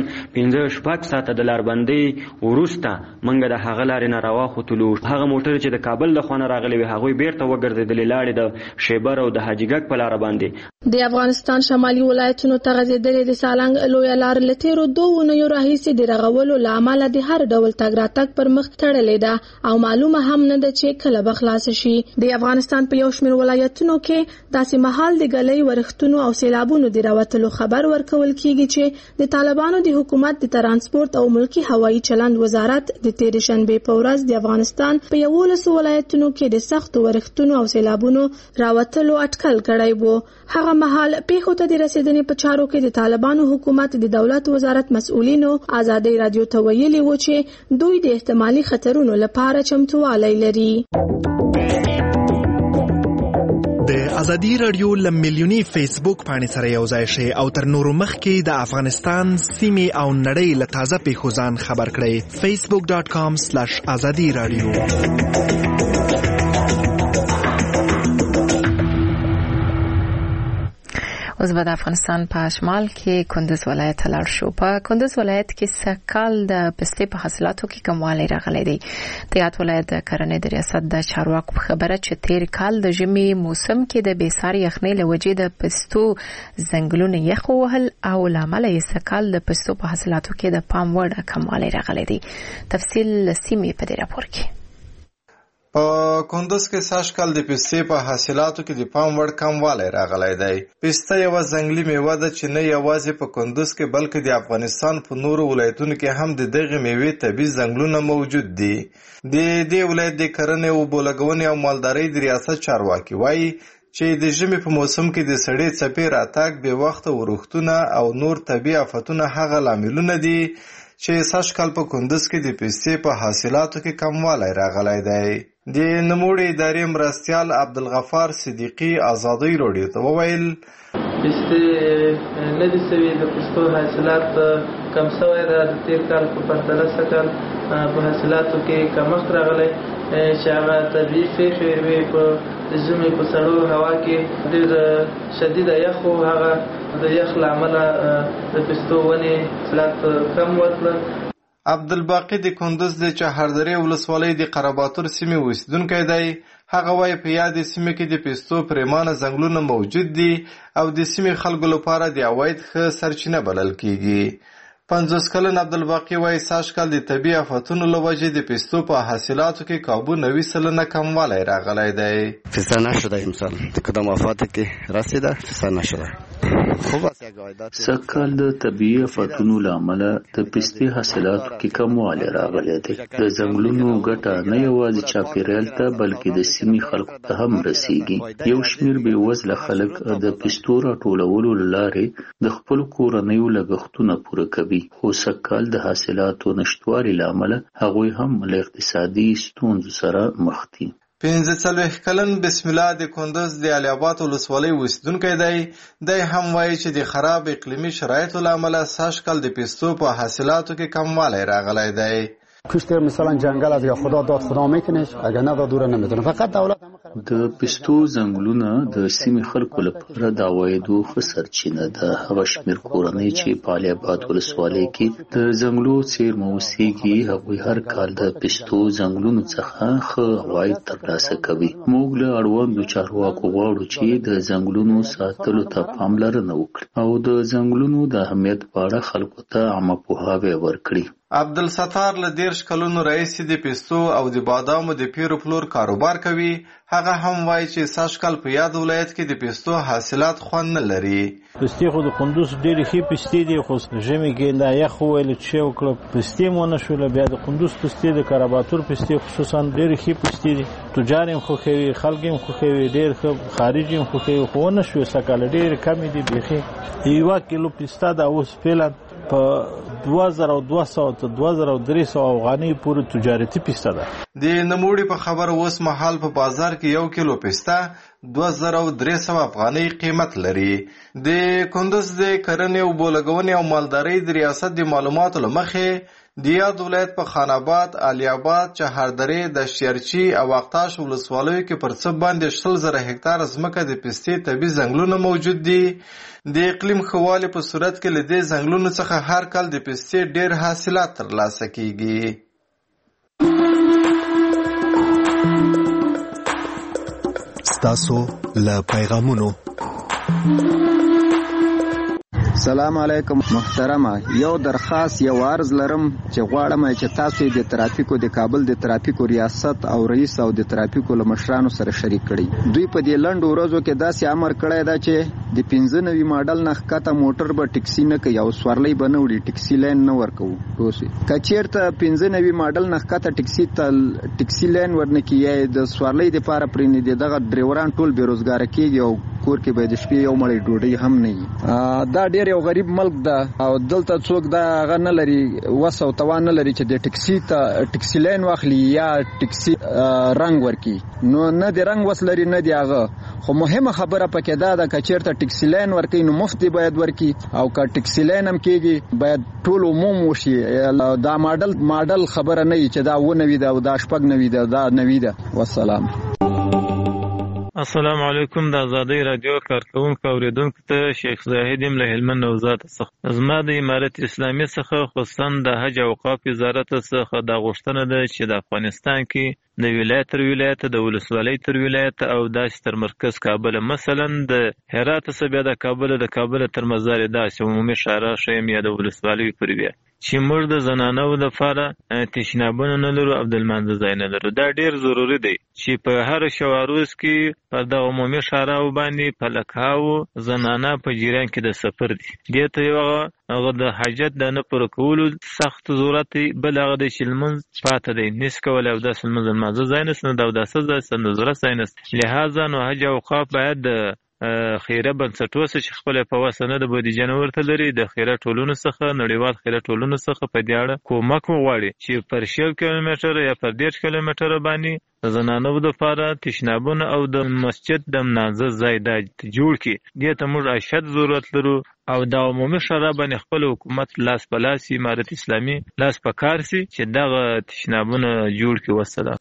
5-6 ساعته د لاربندۍ وروسته موږ د هغه لارې نه راواخوتلو. هغه موټرې چې د کابل د خوا نه راغلې وې هغوی بیرته وګرځېدلې، لاړې د شیبر او د حاجي ګک په لاره باندې. د افغانستان شمالي ولایتونو ته غځېدلې د سالنګ لویه لار له تېرو 2 اونیو راهیسې د رغولو له امله د هر ډول تګ راتګ پر مخ تړلې ده او معلومه هم نه ده چې کله به خلاصه شي. د افغانستان په یو شمېر ولایتونو کې داسې مهال د ګلۍ ورښتونو او سیلابونو د راوتلو خبر ورکول کېږي چې د طالبانو د حکومت د ترانسپورت او ملکي هوایي چلند وزارت د تېرې شنبې په ورځ د افغانستان په 11 ولایتونو کې د سختو ورښتونو او سیلابونو راوتلو اټکل کړی و. هغه مهال پیښو ته د رسېدنې په چارو کې د طالبانو حکومت، د دولت وزارت مسؤلینو ازادۍ رادیو ته ویلي و چې دوی د احتمالي خطرونو لپاره چمتووالی لري. د ازادي رادیو له میلیوني فیسبوک پاڼې سره یو ځای شئ او تر نورو مخکې د افغانستان سیمې او نړۍ له تازه پیښو ځان خبر کړئ. facebook.com/azadi radio. اوس به د افغانستان په شمال کې کندوز ولایت ته لاړ شو. په کندوز ولایت کې سږکال د پستې په حاصلاتو کې کموالی راغلی دی. د یاد ولایت د کرنې د ریاست د چارواکو په خبره چې تیر کال د ژمي موسم کې د بېساري یخنۍ له وجې د پستو ځنګلونه یخ ووهل او له امله یې سږکال د پستو په حاصلاتو کې د پام وړ کموالی راغلی دی. تفصیل له سیمې په دې راپور کې. په کندوز کې سږکال د پستې په حاصلاتو کې د پام وړ کموالی راغلی دی. پسته یوه ځنګلي میوه ده چې نه یوازې په کندوز کې بلکې د افغانستان په نورو ولایتونو کې هم د دغې میوې طبیعي ځنګلونه موجود دي. د دې ولایت د کرنې، اوبو لګونې او مالدارۍ د ریاست چارواکي وایي چې د ژمي په موسم کې د سړې څپې راتګ، بې وخته ورښتونه او نور طبیعي آفتونه هغه لاملونه دي چې سږکال په کندوز کې د پستې په حاصلاتو کې کموالی راغلی دی. د نوموړي ادارې مرستیال عبدالغفار صدیقي ازادۍ راډیو ته وویل پستې نه دي سوي، د پستو حاصلات کم سوی ده. د تېر کال په پرتله سږکال په حاصلاتو کې کمښت راغلی چې هغه طبیعي پېښې وې. په د ژمي په سړو هوا کې ډېر شدیده یخ و، هغه د یخ له امله د پستو ونې حاصلات کم ورکړل. عبدالباقي د کندوز د چهاردرې ولسوالۍ د قرهباتور سیمې اوسېدونکی دی. هغه وایي په یادې سیمې کې د پستو پرېمانه ځنګلونه موجود دي او د سیمې خلکو لپاره د عواید ښه سرچینه بلل کېږي. 50 کلن عبدالباقي وایي سږکال د طبیعي آفتونو له وجې د پستو په حاصلاتو کې کابو 90% کموالی راغلی دی. پسته نشده امسال د کدام آفاتو کې رسیده، پسته نشده. سږکال د طبیعي آفتونو له امله د پستې حاصلاتو کې کموالی راغلی دی. د ځنګلونو ګټه نه یوازې چاپیریال ته بلکې د سیمې خلکو ته هم رسیږي. یو شمېر بېوزله خلک د پستو راټولولو له لارې د خپلو کورنیو لګښتونه پوره کوي، خو سږکال د حاصلاتو نشتوالي له امله هغوی هم له اقتصادي ستونزو سره مخ دي. 45 کلن بسم الله د کندوز د علي آباد ولسوالۍ اوسېدونکی دی. دی هم وایي چې د خراب اقلیمي شرایطو له امله سږکال د پستو په حاصلاتو کې کموالی راغلی دی. کشت مثلا جنگل از یا خدا داد خدا میکنش، اگر نداد دوره نمیدونه. فقط دولت د پستو ځنګلونه د سیمې خلکو لپاره د عوایدو ښه سرچینه ده. هغه شمېر کورنۍ چې په علي آباد ولسوالۍ کې د ځنګلو څیرمه اوسېږي هغوی هر کال د پستو ځنګلونو څخه ښه عواید ترلاسه کوي. موږ له اړوندو چارواکو غواړو چې د ځنګلونو ساتلو ته پاملرنه وکړي او د ځنګلونو د اهمیت په اړه خلکو ته عامه پوهاوی ورکړي. عبدالستار له 30 کلونو راهیسې د پستو او د بادامو د پیرو پلور کاروبار کوي. هغه هم وایي چې سږکال په یاد ولایت کې د پستو حاصلات خوند نه لري. پستې خو د کندوز ډېرې ښې پستې دي، خو ژمي کې دا یخ وویل چې شی وکړه پستې مو ونه شوله. بیا د کندوز پستې د قرهباتور پستې خصوصا ډېرې ښې پستې دي، تجار یې خوښوي، خلک یې خوښوي، ډېر ښه خارج یې خوښوي، خو ونه شوې سږکال ډېرې کمې دي. بیخي 1 کیلو پسته دا اوس فعلا په 2200 تر 2300 افغانۍ پورې تجارتي پسته ده. د نوموړي په خبر اوس مهال په بازار کې 1 کیلو پسته 2300 افغانۍ قیمت لري. د کندوز د کرنې او بولګونې او مالدارۍ د ریاست د معلوماتو له مخې د یاد ولایت په خان آباد، علي آباد، چهاردرې، دشتیارچي او اقتاش ولسوالیو کې پر څه باندې 100,000 هکتار ځمکه د پستې طبیعي ځنګلونه موجود دي. د اقلیم ښه والي په صورت کې له دې ځنګلونو څخه هر کال د پستې ډېر حاصلات ترلاسه کیږي. ستاسو له پیغامونو. سلام علیکم محترمه، یو درخواست یو عرض لرم چې غواړم چې تاسو د ترافیکو د کابل د ترافیکو ریاست او رئیس او د ترافیکو له مشرانو سره شریک کړئ. دوی په دې لنډو ورځو کې داسې امر کړی دا چې د 95 ماډل نه ښکته موټر به ټکسي نه کوي او سورلۍ به نه وړي، ټکسي لاین نه ورکوو. که چېرته 95 ماډل نه ښکته ټکسي لاین ورنه کیږي د سورلۍ دپاره پرې نه دي، دغه ډریوران ټول بېروزګاره کېږي او کور کې به د شپې یو مړۍ ډوډۍ هم نه وي. دا ډېر یو غریب ملک ده او دلته څوک دا هغه نه لري، وس او توان نه لري چې د ټکسي لاین واخلي یا ټکسي رنګ ورکي. نو نه د رنګ وس لري نه دی هغه، خو مهمه خبره پکې دا ده که چېرته ټکسي لاین ورکوي نو مفت باید ورکي، او که ټکسي لاین هم کېږي باید ټول عموم وشي. دا ماډل خبره نه وي چې دا 90 ده او دا 90 ده، دا 90 ده. والسلام. السلام علیکم. د ازادۍ رادیو کارکونکو اوریدونکو ته شیخ زاهد یم له هلمند نوزاد څخه. زما د امارت اسلامي څخه خصوصا د حج او اوقاف وزارت څخه دا غوښتنه ده چې د افغانستان کې د ولایت تر ولایت، د ولسوالۍ تر ولایت او داسې تر مرکز کابل، مثلا د هرات څخه بیا د کابل تر مزار داسې عمومي ښارا شیم یا د ولسوالۍ پورې بیا چې موږ د زنانو لپاره تشنابونه نه لرو او د لمانځه ځای نه لرو. دا ډېر ضروري دی چې په هر شواروز کې په د عمومي ښاراو باندې په لکهاو زنانه په جریان کې د سفر دي. دې ته یو هغه د حاجت د نه پوره کولو سخت ضرورت دی، بل هغه دی چې لمونځ پاته دی نس کولی او داسې لمونځ ځای نسته، نو د اوداسه ځای نسته، نو ضرورت ځای نسته. لهذا نو حج او اوقاف باید د خیره بنسټونه چې خپل په وسنه د بودیجه نه ورته لري د خیره ټولونو څخه نړیوال خیره ټولونو څخه په دې اړه کومک وغواړي چې پر 100 کیلومتر یا پر 1.5 کیلومتر باندې د زنانو لپاره تشنابونه او د مسجد د مناظر ځای د جوړ کی دې ته موږ اشد ضرورت لرو او د عمومي شورا باندې خپل حکومت لاس په لاس امارت اسلامي لاس په کار سي چې دغه تشنابونه جوړ کی وسله.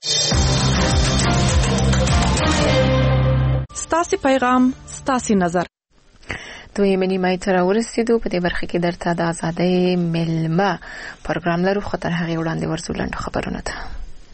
ستاسي پیغام ستاسي نظر. دوی منی تر ورسېدو په دې برخه کې درته د ازادۍ ملما پروګرام لرو خو تر هغه وړاندې ورزو لاندې خبرونه ده.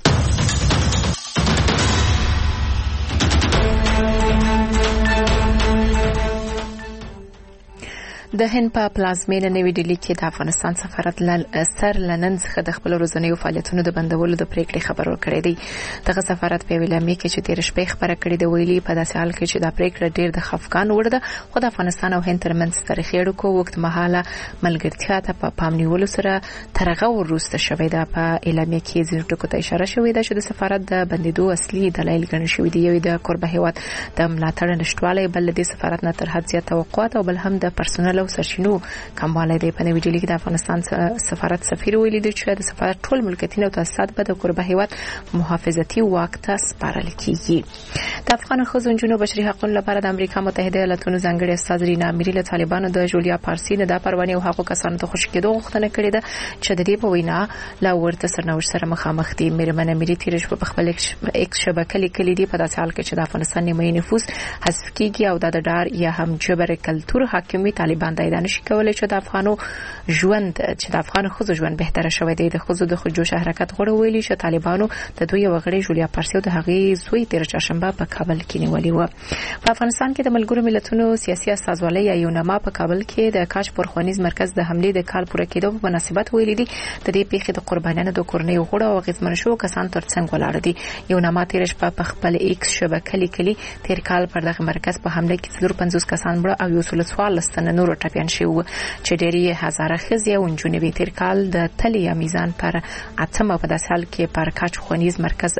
د هند په پلازمینه نوې ډیلی کې د افغانستان سفارت سر لنن څخه د خپل ورځنیو فعالیتونو د بندولو د پریکړې خبر ورکړی دی. دغه سفارت په ویلامي کې چې 13 شپې خبره کړې د ویلي په داسې حال کې چې دا پریکړه ډېر د خفقان وړ ده خو د افغانستان او هند ترمنځ تاریخي اړیکو وخت مهاله ملګرتیا ته په پام نیولو سره ترغه ورسته شوې ده. په اعلامیه کې ځینو ټکو ته اشاره شوې ده چې د سفارت د بندیدو اصلي دلایل ګڼل شوي دي. یو د کوربه هیواد د ملاتړ نشټوالی بل د سفارت نه تر حد زیات توقعات او بل هم د پرسونل او سرچینو کموالی دی. په نوې ډیلی کې د افغانستان سفارت سفیر ویلي دی چې د سفارت ټول ملکیتونه او تاسیسات به د کوربه هیواد محافظتي واک ته سپارل کیږي. د افغان ښځو نجونو بشري حقوقو لپاره د امریکا متحده ایالاتونو ځانګړي استاذ رینا اميري له طالبانو د جولیا پارسي نه د پروانې او حقوقو کسانو ته خوشی کېدو غوښتنه کړې ده چې د دې په وینا لا ورته سرنوشت سره مخامخ دي. میرمن اميري تیر شپه په خپل ایکس شبکې لیکلي دي په داسې حال کې چې د افغانستان نیمه نفوس حذف کیږي او د ډار یا هم جبر کلتور حاکمي طالبان دایدا نشي کولای چې د افغانو ژوند چې د افغان ښځو ژوند بهتره شوی دی. د ښځو د خودجوش حرکت غوړ ویلي چې طالبانو د دوی وغړي جولیا پارسي او د هغې زوی تیر چهارشنبه په کابل کې نیولې و. په افغانستان کې د ملګرو ملتونو سیاسي استازولۍ یا یونما په کابل کې د کاش پرخوانیز مرکز د حملې د کال پوره کېدو په مناسبت ویلي دي د دې پیښې د قربانیانو د کورنۍ غوړ او غیزمن شو کسان ترڅنګ ولاړ دي. یونما تیر شپه په خپل ایکس شبکې لیکلي تیر کال پر دغه مرکز په حمله کې 50 کسان مړه او 114 تنه نور ټپيان شوي چې ډېری هزاره ښځې او نجونې تیر کال د تلې یا میزان پر اتمه په داسې حال کې پر کاچ خونیز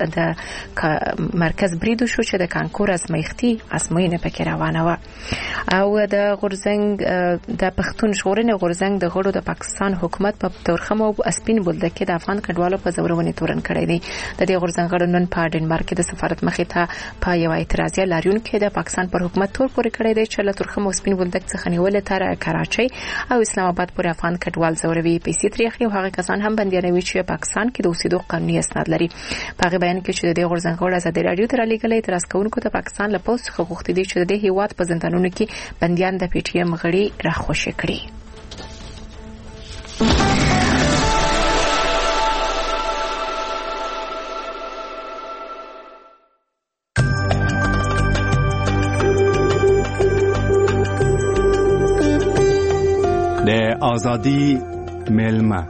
مرکز بریدو شو چې د کانکور ازمایښتي ازموینه پکې روانه و. او د غورزنګ د پښتون ژغورنې غورزنګ د غړو د پاکستان حکومت په تورخم او اسپین بولده کې د افغان کډوالو په زورونې تورن کړی دی. د دې غورزنګ غړو نن په ډنمارک کې د سفارت مخې ته په یو اعتراضي لاریون کې د پاکستان پر حکومت تور پورې کړی دی چې له تورخم او اسپین بولده څخه نیول تر کراچۍ او اسلام آباد پورې افغان کډوال زوروي پیسې تریخي او هغه کسان هم بنديانوي چې پاکستان کې د اوسېدو قانوني اسناد لري. په هغه بیان کې چې د غورزنګ غړو ازادي رادیو تر لیکلې اعتراض کوونکو ته پاکستان له پوسټ څخه غوښتي دي چې د هیواد په زندانونو کې بنديان د پی ټی ایم غړي راخوشي کړي. د ازادي ملما.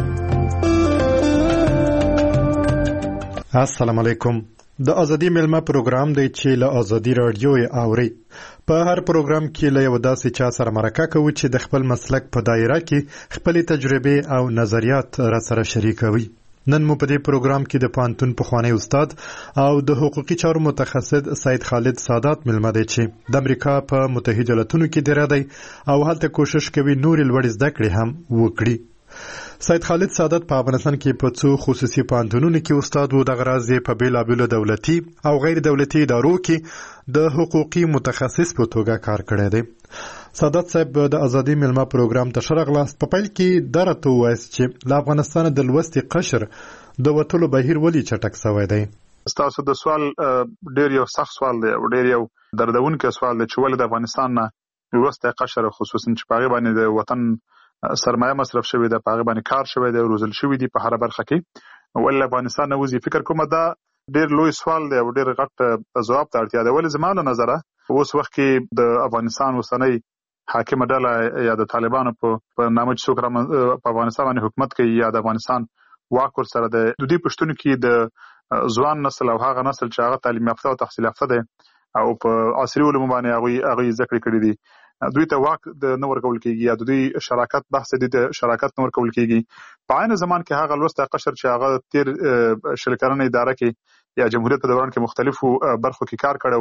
السلام علیکم. د ازادي ملما پروګرام دی چې له ازادي رادیو اوري. په هر پروګرام کې له یو داسې چا سره مرکه کوي چې د خپل مسلک په دایره کې خپل تجربه او نظریات را سره شریکوي. نن مو په دې پروګرام کې د پانتون پخوانی استاد او د حقوقي چارو متخصص سید خالد سادات ملما دی چې د امریکا په متحده ایالاتونو کې دی او هلته کوشش کوي نور لوړ زده کړې هم وکړي. سید خالد سادات په افغانستان کې په څو خصوصي پانتونونو کې استاد وو. د غرض په بیلابیلو دولتي او غیر دولتي ادارو کې د حقوقي متخصص په توګه کار کړی دی. سادات صاحب د ازادي ملما پروګرام ته شرغلاست. په پیل کې درته وایي چې له افغانستان د لوستي قشر د وټلو بهیر ولې چټک شوی دی. تاسو د سوال ډیر یو سخت سوال دی او ډیر یو دردونکو سوال دی چې ولې د افغانستان نه لوستي قشر خصوصا چې په باندې د وطن سرمایه مصرف شوی د پاغه باندې کار شوی دی روزل شوی دی په هر برخه کې ول افغانستان نه وزي. فکر کوم دا ډیر لوی سوال دی او ډیر غټ ځواب ته اړتیا ده. ول زمانه نظره اوس وخت کې د افغانستان وسنۍ حاکم ډله یا د طالبانو په نامه چې څوک په افغانستان باندې حکومت کوي یا د افغانستان واک ور سره د دوی پښتون کې د ځوان نسل او هغه نسل چې هغه تعلیم یافته او تحصیل یافته دي او په عصري علوم باندې هغه ذکر کړی دي دوی ته واک د نور کول کېږي یا دوی شراکت بحث دي د شراکت نور کول کېږي. په عین زمان کې هغه لوسته قشر چې هغه تیر شلکرنې اداره کې یا جمهوریت په دوران کې مختلفو برخو کې کار کړو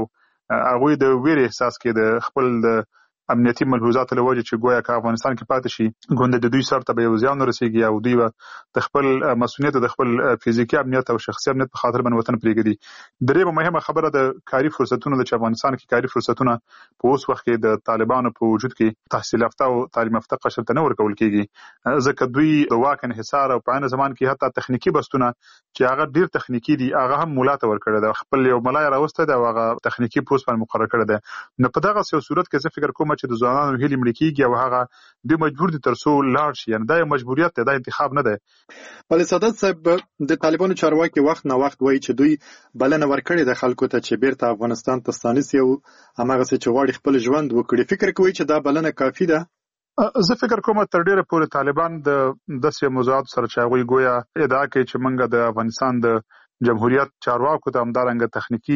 هغوی د ویرې احساس کې د خپل د امنیتي ملحوظاتو له وجې چې ګویا که افغانستان کې پاتې شي ګوندې د دوی سر ته به یو زیان ورسېږي او دوی به د خپل مسؤلیت د خپل فزیکي امنیت او شخصي امنیت په خاطر باندې وطن پرېږدي. درېیمه مهمه خبره د کاري فرصتونو ده چې افغانستان کې کاري فرصتونه په اوس وخت کې د طالبانو په وجود کې تحصیل یافته او تعلیم یافته قشر ته نه ورکول کېږي، ځکه دوی د واک انحصار او په عین زمان کې حتی تخنیکي بستونه چې هغه ډېر تخنیکي دي هغه هم مولا ته ورکړی ده، خپل یو ملا یې راوستی دی او هغه تخنیکي پوست باندې مقرر کړی دی. نو په دغه صورت کې زه فکر کوم چې د ځوانانو هیلې مړې کېږي او هغه دوی مجبور دي تر څو لاړ شي، یعنې دا یو مجبوریت دی، دا انتخاب نه دی. ولې سعادت صاحب د طالبانو چارواکي وخت نه وخت وایي چې دوی بلنه ورکړې ده خلکو ته چې بیرته افغانستان ته ستانسي او هماغسې چې غواړي خپل ژوند وکړي. فکر کوي چې دا بلنه کافي ده؟ زه فکر کوم تر ډیره پورې طالبان د داسې موضوعاتو سره چې هغوی ګویا ادعا کوي چې موږ د افغانستان د جمهوریت چارواکو ته همدارنګه تخنیکي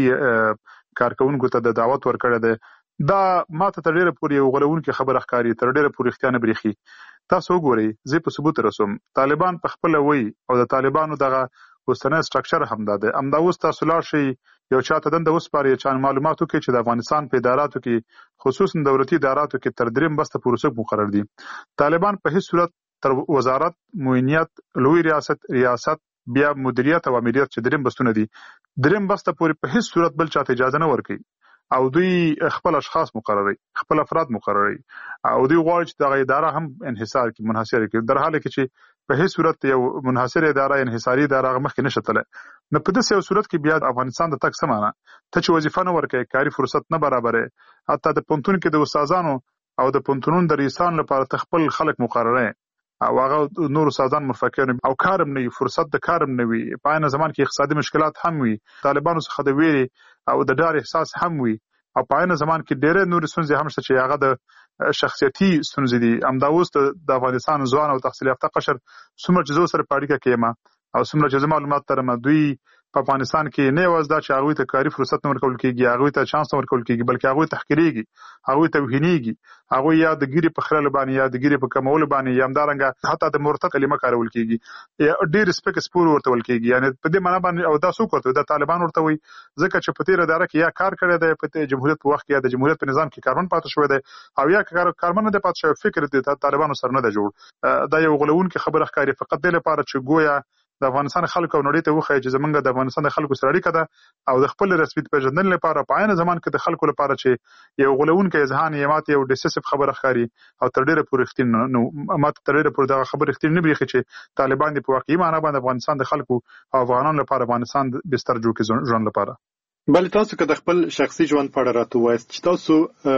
کارکونکو ته د دعوت ورکړی دی، دا ماته تر ډیره پورې یو غولونکې خبره ښکاري، تر ډیره پورې رښتیا نه برېښي. تاسو وګورئ، زه په ثبوت رسوم، طالبان په خپله وایي او د طالبانو دغه اوسنی سټرکچر همدا دی. همدا اوس تاسو لاړ شئ یو چاته دنده وسپارئ چا معلومات وکړي چې د افغانستان په اداراتو کې خصوصا دولتي اداراتو کې تر 3 بسته پورې څوک مقرر دي. طالبان په هیڅ صورت تر وزارت، معینیت، لوی ریاست بیا مدیریت او امریت چې 3 بستونه دي 3 بسته پورې په هیڅ صورت بل چاته اجازه نه ورکوي او دوی خپل اشخاص مقرروي، خپل افراد مقرروي او دوی غواړي چې دغه اداره هم انحصار کې منحصر کړي، در حاله کې چې په هیڅ صورت یو منحصر اداره انحصاري اداره مخکې نشي تللی. نو په داسې یو صورت کې بیا افغانستان د تک څه معنی؟ ته چې وظیفه نه ورکوې، کاري فرصت نه برابرې، حتی د پوهنتون کې د استادانو او د پوهنتونونو د رییسانو لپاره ته خپل خلک مقررې او هغه نور استادان مرفقین او کارم نه وي، فرصت د کارم نه وي، په عین زمان کې اقتصادي مشکلات هم وي، طالبانو څخه د ویرې او د ډار احساس هم وي او په عین زمان کې ډېرې نورې ستونزې هم شته چې هغه د شخصیتي ستونزې دي. همدا اوس د افغانستان ځوان او تحصیل یافته قشر څومره چې زه سره په اړیکه کې یم او څومره چې زه معلومات لرم، دوی په افغانستان کې نه یوازې دا چې هغوی ته کاري فرصت نه ورکول کېږي، هغوی ته چانس نه ورکول کېږي، بلکې هغوی تحقیرېږي، هغوی توهینېږي، هغوی یا د ګیرې په خرلو باندې یا د ګیرې په کمولو باندې یا همدارنګه حتی د مرتد کلمه کارول کېږي، ډېر سپک سپور ورته ویل کېږي. یعنې په دې معنا باندې او دا څوک ورته وایي؟ دا طالبان ورته وایي، ځکه چې په تېره اداره کې یا کار کړی دی په جمهوریت په وخت کې یا د جمهوریت په نظام کې کارمن پاتې شوی دی او یا کارمن نه دی پاتې شوی، فکر د طالبانو سره نه دی جوړ. دا یو غولونکې خبره ښکاري فقط دې لپاره چې ګویا د افغانستان خلکو او نړۍ ته وښایي چې زمونږ د افغانستان د خلکو سره اړیکه ده او د خپل رسمیت پیژندنې لپاره په عین زمان کې د خلکو لپاره چې یو غولونکی اذهان یې ماته یو ډیسیسیف خبره ښکاري او تر ډېره پورې رښتینې نو ماته تر ډېره پورې دغه خبره رښتینې نه برېښي چې طالبان دې په واقعي معنا باندې افغانستان د خلکو او افغانانو لپاره افغانستان بستر جوړ کړي ژوند لپاره. بل تاسو که د خپل شخصي ژوند په اړه راته ووایاست چې تاسو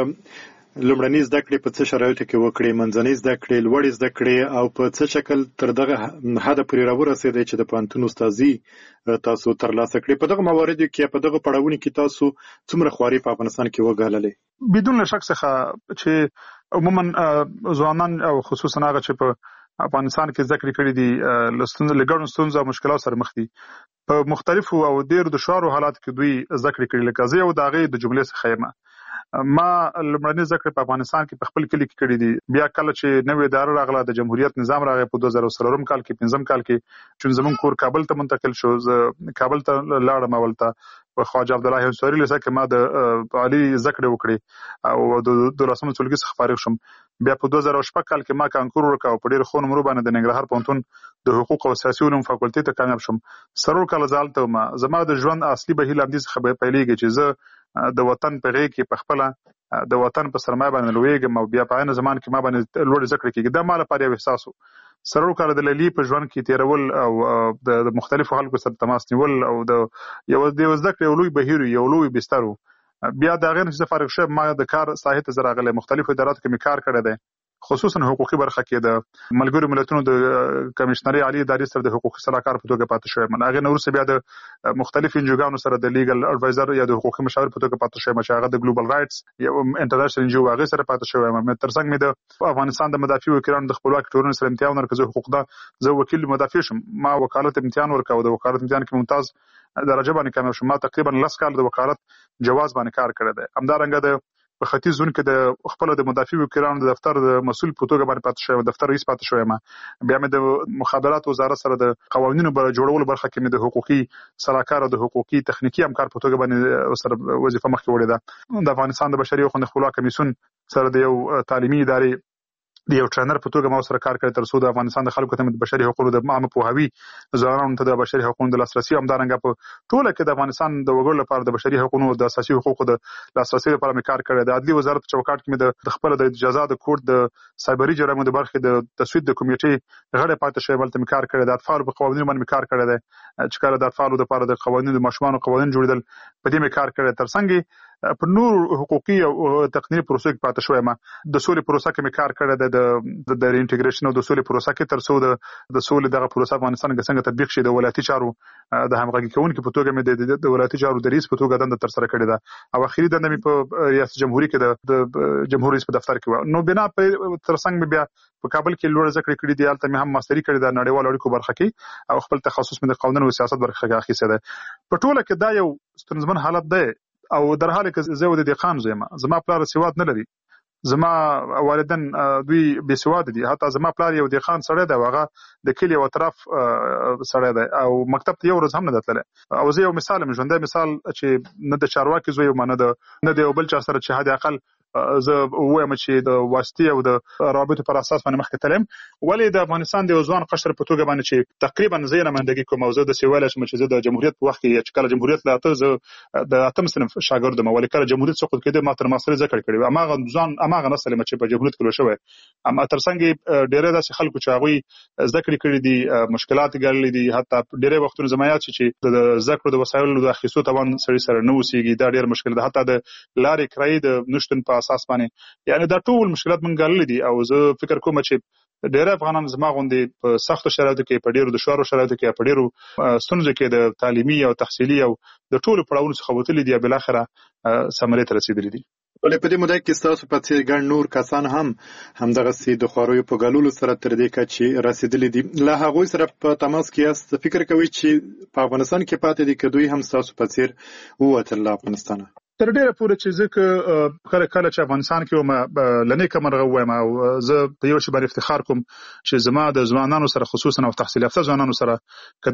لومړنۍ زده کړې په څه شرایطو کې وکړې، منځنۍ زده کړې، لوړې زده کړې او په څه شکل تر دغه حده پورې راورسېدئ چې د پوهنتون استادي تاسو ترلاسه کړې؟ په دغه مواردو کې په دغه پړاوونو کې تاسو څومره خواري په افغانستان کې وګاللې؟ بدون شک څخه چې عموما ځوانان او خصوصا هغه چې په افغانستان کې زده کړې کړې دي له ګڼو ستونزو او مشکلاتو سره مخ دي. په مختلفو او ډېرو دشوارو حالاتو کې دوی زده کړې کړي. لکه زه یو د هغې د جملې څخه یم، ما لومړنۍ زده کړې په افغانستان کې په خپل کلي کې کړې دي. بیا کله چې نوې اداره راغله، د جمهوریت نظام راغی په 2003 کال کې 5 کال کې، چې زموږ کور کابل ته منتقل شو، زه کابل ته لاړم اول ته په خواجه عبدالله انصاري لیسه کې ما د عالي زده کړې وکړې او د 12 ټولګي څخه فارغ شوم. بیا په 2006 کال کې ما کانکور ورکړ او په ډېر ښه نمرو باندې د ننګرهار پوهنتون د حقوق او سیاسي علومو فاکولټي ته کامیاب شوم. 3 کاله زه هلته وم. زما د ژوند اصلي بهیر همدې څخه پیلېږي چې زه د وطن په غېږ کې په خپله د وطن په سرمایه باندې لویږم او بیا په عین زمان کې ما باندې لوړې زده کړې کېږي. دا ما لپاره یو احساس و. 3 کاله د لیلې په ژوند کې تېرول او د مختلفو خلکو سره تماس نیول او د یو زده کړې یو لوی بهیر یو لوی بستر و. بیا د هغې نه چې زه فارغ شوم، ما د کار ساحې ته زه راغلی، مختلفو اداراتو کې مې کار کړی دی، خصوصا حقوقي برخه کې د ملګرو ملتونو د کمشنري عالی ادارې سره د حقوقي صلاحکار په توګه پاتې شوم. هغې نه وروسته بیا د مختلفو انجوګانو سره د لیګل اډوایزر یا د حقوقي مشاور په توګه پاتې شوم چې هغه د ګلوبل رائټس یو انټرنیشنل انجو هغې سره پاتې شوم. ترڅنګ مې د افغانستان د مدافع وکیلانو د خپلواکۍ ټولنې سره امتحان ورکړ. زه حقوق ده زه وکیل مدافع شم، ما وکالت امتحان ورکړ او د وکالت امتحان کې ممتاز درجه باندې کامیاب شوم. ما تقریبا 10 کال د وکالت جواز باندې کار کړی دی. همدارنګه د په ختیځ زون کې د خپل د مدافع وکیلانو د دفتر د مسؤل په توګه باندې پاتې شوم، دفتر رئیس پاتې شوم. بیا مې د مخابرات وزارت سره د قوانینو بر جوړولو برخه کې مې د حقوقي صلاحکار او د حقوقي تخنیکی همکار په توګه باندې سره وظیفه مخکې وړې ده. د افغانستان د بشري حقوقو خپلواک کمیسیون سره د یو تعلیمي ادارې د یو ټرینر په توګه ما سره کار کړی، تر څو د افغانستان د خلکو ته د بشري حقوقو د عامه پوهاوي، ځوانانو ته د بشري حقوقو د لاسرسي، همدارنګه په ټوله کې د افغانستان د وګړو لپاره د بشري حقوقو د اساسي حقوقو د لاسرسي لپاره مې کار کړی. د عدلي وزارت په چوکاټ کې مې د خپل د جزا د کوډ د سایبري جرایمو د برخې د تصویب د کمیټې غړی پاتې شوی، بلته مې کار کړی. د اطفال په قوانینو باندې مې کار کړی دی، چې کله د اطفالو لپاره د قوانینو د ماشومانو قوانین جوړیدل په دې مې کار کړی. ترڅنګ په نور حقوقي او تقنینی پروسه کې پاتې شوم. د سولې پروسه کې مې کار کړی د انټیګریشن او د سولې پروسه کې، تر څو د سولې دغه پروسه افغانستان کې څنګه تطبیق شي. د ولایتي چارو د همغږي کوونکو په توګه مې د ولایتي چارو د رئیس په توګه دنده تر سره کړې ده، او اخیری دنده مې په ریاست جمهوریت کې د جمهور رئیس په دفتر کې و. نو بنا په ترڅنګ مې بیا په کابل کې لوړ زده کړې کړې دي، هلته مې هم ماستري کړې ده نړیوال اړیکو برخه کې، او خپل تخصص مې د قانون او سیاست برخه کې اخیستی دی. په ټوله کې دا یو ستونزمن حالت دی، او در حال کې زه د دهقان زوی یم. زما پلار سواد نه لري، زما والدین دوی بې سواده دي. حتی زما پلار یو دهقان سړی دی، هغه د کلي او اطراف سړی دی، او مکتب ته یو ورځ هم نه دی تللی. او زه یو مثال یم، ژوندی مثال، چې نه د چارواکي زوی یم، نه د یو بل چا سره چې حد اقل زه وایم چې د واسطې او د روابطو پر اساس باندې مخکې تلم. ولې د افغانستان د یو ځوان قشر په توګه باندې چې تقریبا زه یې نمایندګي کوم، او زه داسې ویلی شم چې زه د جمهوریت په وخت کې چې کله جمهوریت لا ته زه د 8م صنف شاګرد یم، ولې کله جمهوریت سقوط کېده ما تر ماسترۍ زده کړې کړې، هماغه ځوان هماغه نسل یم چې په جمهوریت کې لوی شوی. اما ترڅنګ ډېری داسې خلکو چې هغوی زده کړې کړې دي، مشکلات یې ګاللي دي، حتی ډېری وختونه زما یاد چې د زده کړو د وسایلو د اخیستو توان سړي سره نه اوسېږي. دا ډېر مشکل ده، حتی د لارې کرایې د نشتون په اساس باندې، یعنی دا ټول مشکلات مونږ ګاللي دي. او زه فکر کوم چې ډېر افغانان زما غوندې په سختو شرایطو کې، په ډېرو دشوارو شرایطو کې، په ډېرو ستونزو کې د تعلیمي او تحصیلي او د ټولو پړاوونو څخه وتلي دي، بل اخره ثمرې ته رسېدلي دي. ولې په دې موده کې ستاسو په څېر ګڼ نور کسان هم همدغسې د خواریو په ګاللو سره تر دې کچې رسېدلي دي. له هغوی سره په تماس کې یاست، فکر کوئ چې په افغانستان کې پاتې دي که دوی هم ستاسو په څېر ووتل له افغانستانه؟ تر ډیره پورې چې زه کله چې افغانستان کې وم لنیکه مرغه وایم، او زه په یو شی باندې افتخار کوم چې زما د ځوانانو سره، خصوصا او تحصیل یافته ځوانانو سره، که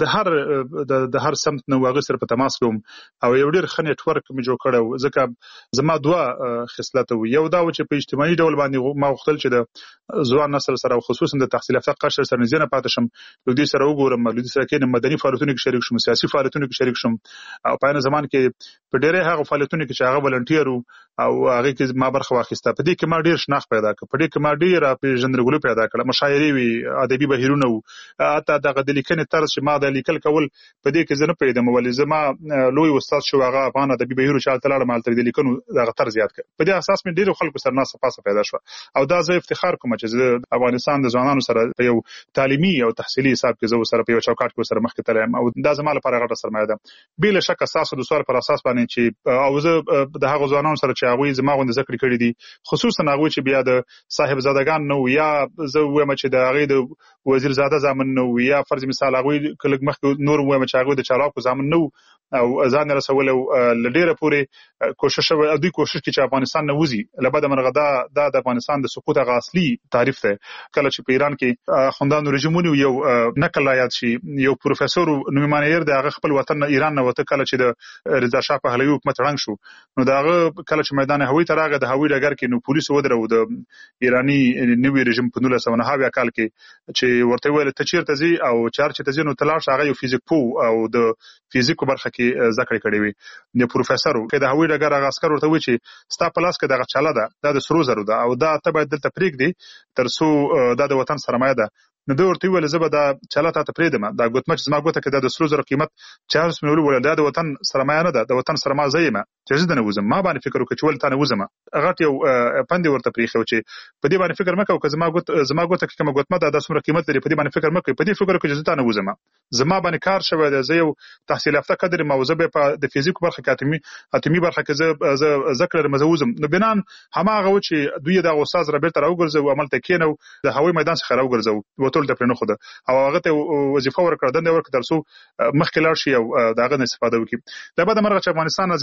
د هر سمت نه هغه سره په تماس کوم، او یو ډیر ښه نیټورک مې جوړ کړی. ځکه زما دوه خصلت وو، یو دا و چې په اجتماعي ډول باندې ما غوښتل چې د ځوان نسل سره او خصوصا د تحصیل یافته قشر سره نږدې نه پاتې شم، له دوی سره وګورم، له دوی سره کېنم، مدني فعالیتونو کې شریک شم، سیاسي فعالیتونو کې شریک شم، او په عین زمان کې په ډېرې هغه فعالیتونو چې هغه ولنټیر او هغه کې ما برخه واخیسته. په دې کې ما ډیر شناخت پیدا کړ، په دې کې ما ډیر پیژندګلوي پیدا کړه، مشاعرې وي، ادبي بهیرونه وو، حتی دغه د لیکنې طرز چې ما د لیکل کول په دې کې زه نه پوهېدم، ولې زما لوی استاد شو هغه افغان ادبي بهیرو چې هلته لاړم، هلته د لیکنو دغه طرز یاد کړ. په دې اساس مې ډېرو خلکو سره ناسته پاسته پیدا شوه، او دا زه افتخار کوم چې زه افغانستان د ځوانانو سره په یو تعلیمي او تحصیلي حساب کې زه سره په یو چوکاټ کې سره مخکې تللی یم، او دا زما لپاره غټه سرمایه ده. بې له شکه ستاسو د سوال پر اساس باندې چې او زه د هغو ځوانانو سره چې هغوی زما غوندې زده کړې کړي دي، خصوصا هغوی چې بیا د صاحبزادګان نه وو، یا زه ووایم چې د هغې د وزیرزاده زامن نه وو، یا فرض مثال هغوی که لږ مخکې نور ووایم چې هغوی د چارواکو زامن نه وو، او ځان یې رسولی و. له ډېره پورې کوشش شوی، او دوی کوشش کوي چې افغانستان نه وځي. له بده مرغه دا د افغانستان د سقوط هغه اصلي تعریف دی. کله چې په ایران کې اخوندانو رژیم ونیو، یو نقل را یاد شي، یو پروفیسور نومیمانیر د هغه خپل وطن ایران نه وته، کله چې د رضا شاه پهلوي حکومت ړنګ شو، نو د هغه کله چې میدان هوایي ته راغی، د هوایي ډګر کې نو پولیسو ودرو د ایراني نوي رژیم په 1990 کال کې، چې ورته ویل ته چیرته ځې، او چارچې ته ځې، نو ته لاړ شه. هغه یو فیزیک پوه او د فیزیکو برخه کې زده کړې کړې وي، د پروفیسور و. که د هوایي ډګر هغه عسکر ورته وایي چې ستا په لاس کې دغه چاله ده، دا د سرو زرو ده، او دا ته باید دلته پرېږدې تر څو دا د وطن سرمایه ده. نو دوی ورته وویل زه به دا چاله تا ته پرېږدم، دا ګوتمه چې زما ګوته کې دا د سرو زرو قیمت 400 میلیونه ویل، دا د وطن سرمایه نه ده، د وطن سرمایه زه یم، چې زه دنه وځم. ما باندې فکر وکړه چې ولې تا نه وځم. غټ یو پند ورته پرېښی و چې په دې باندې فکر مه کوه، که زما ګوته کې کومه ګوتمه ده دا څومره قیمت لري، په دې باندې فکر مه کوئ، په دې فکر وکړئ چې زه تا نه وځم. زما باندې کار شوی دی، زه یو تحصیل یافته کډر یم، او زه بیا په د فزیکو برخه کې اتمي برخه کې زه زده کړم، زه وځم. نو بنان هماغه و چې دوی دغه استاد را بیرته راوګرځوي، عمل ته کېنو، د هوایي میدان څخه راوګرځوي، وتل ته پرې نه خوده، او هغه ته وظیفه ورکړه، دنده ورکړه، تر څو مخکې لاړ شي او د هغه نه استفاده وکړي. له بده مرغه چې افغانستان زیات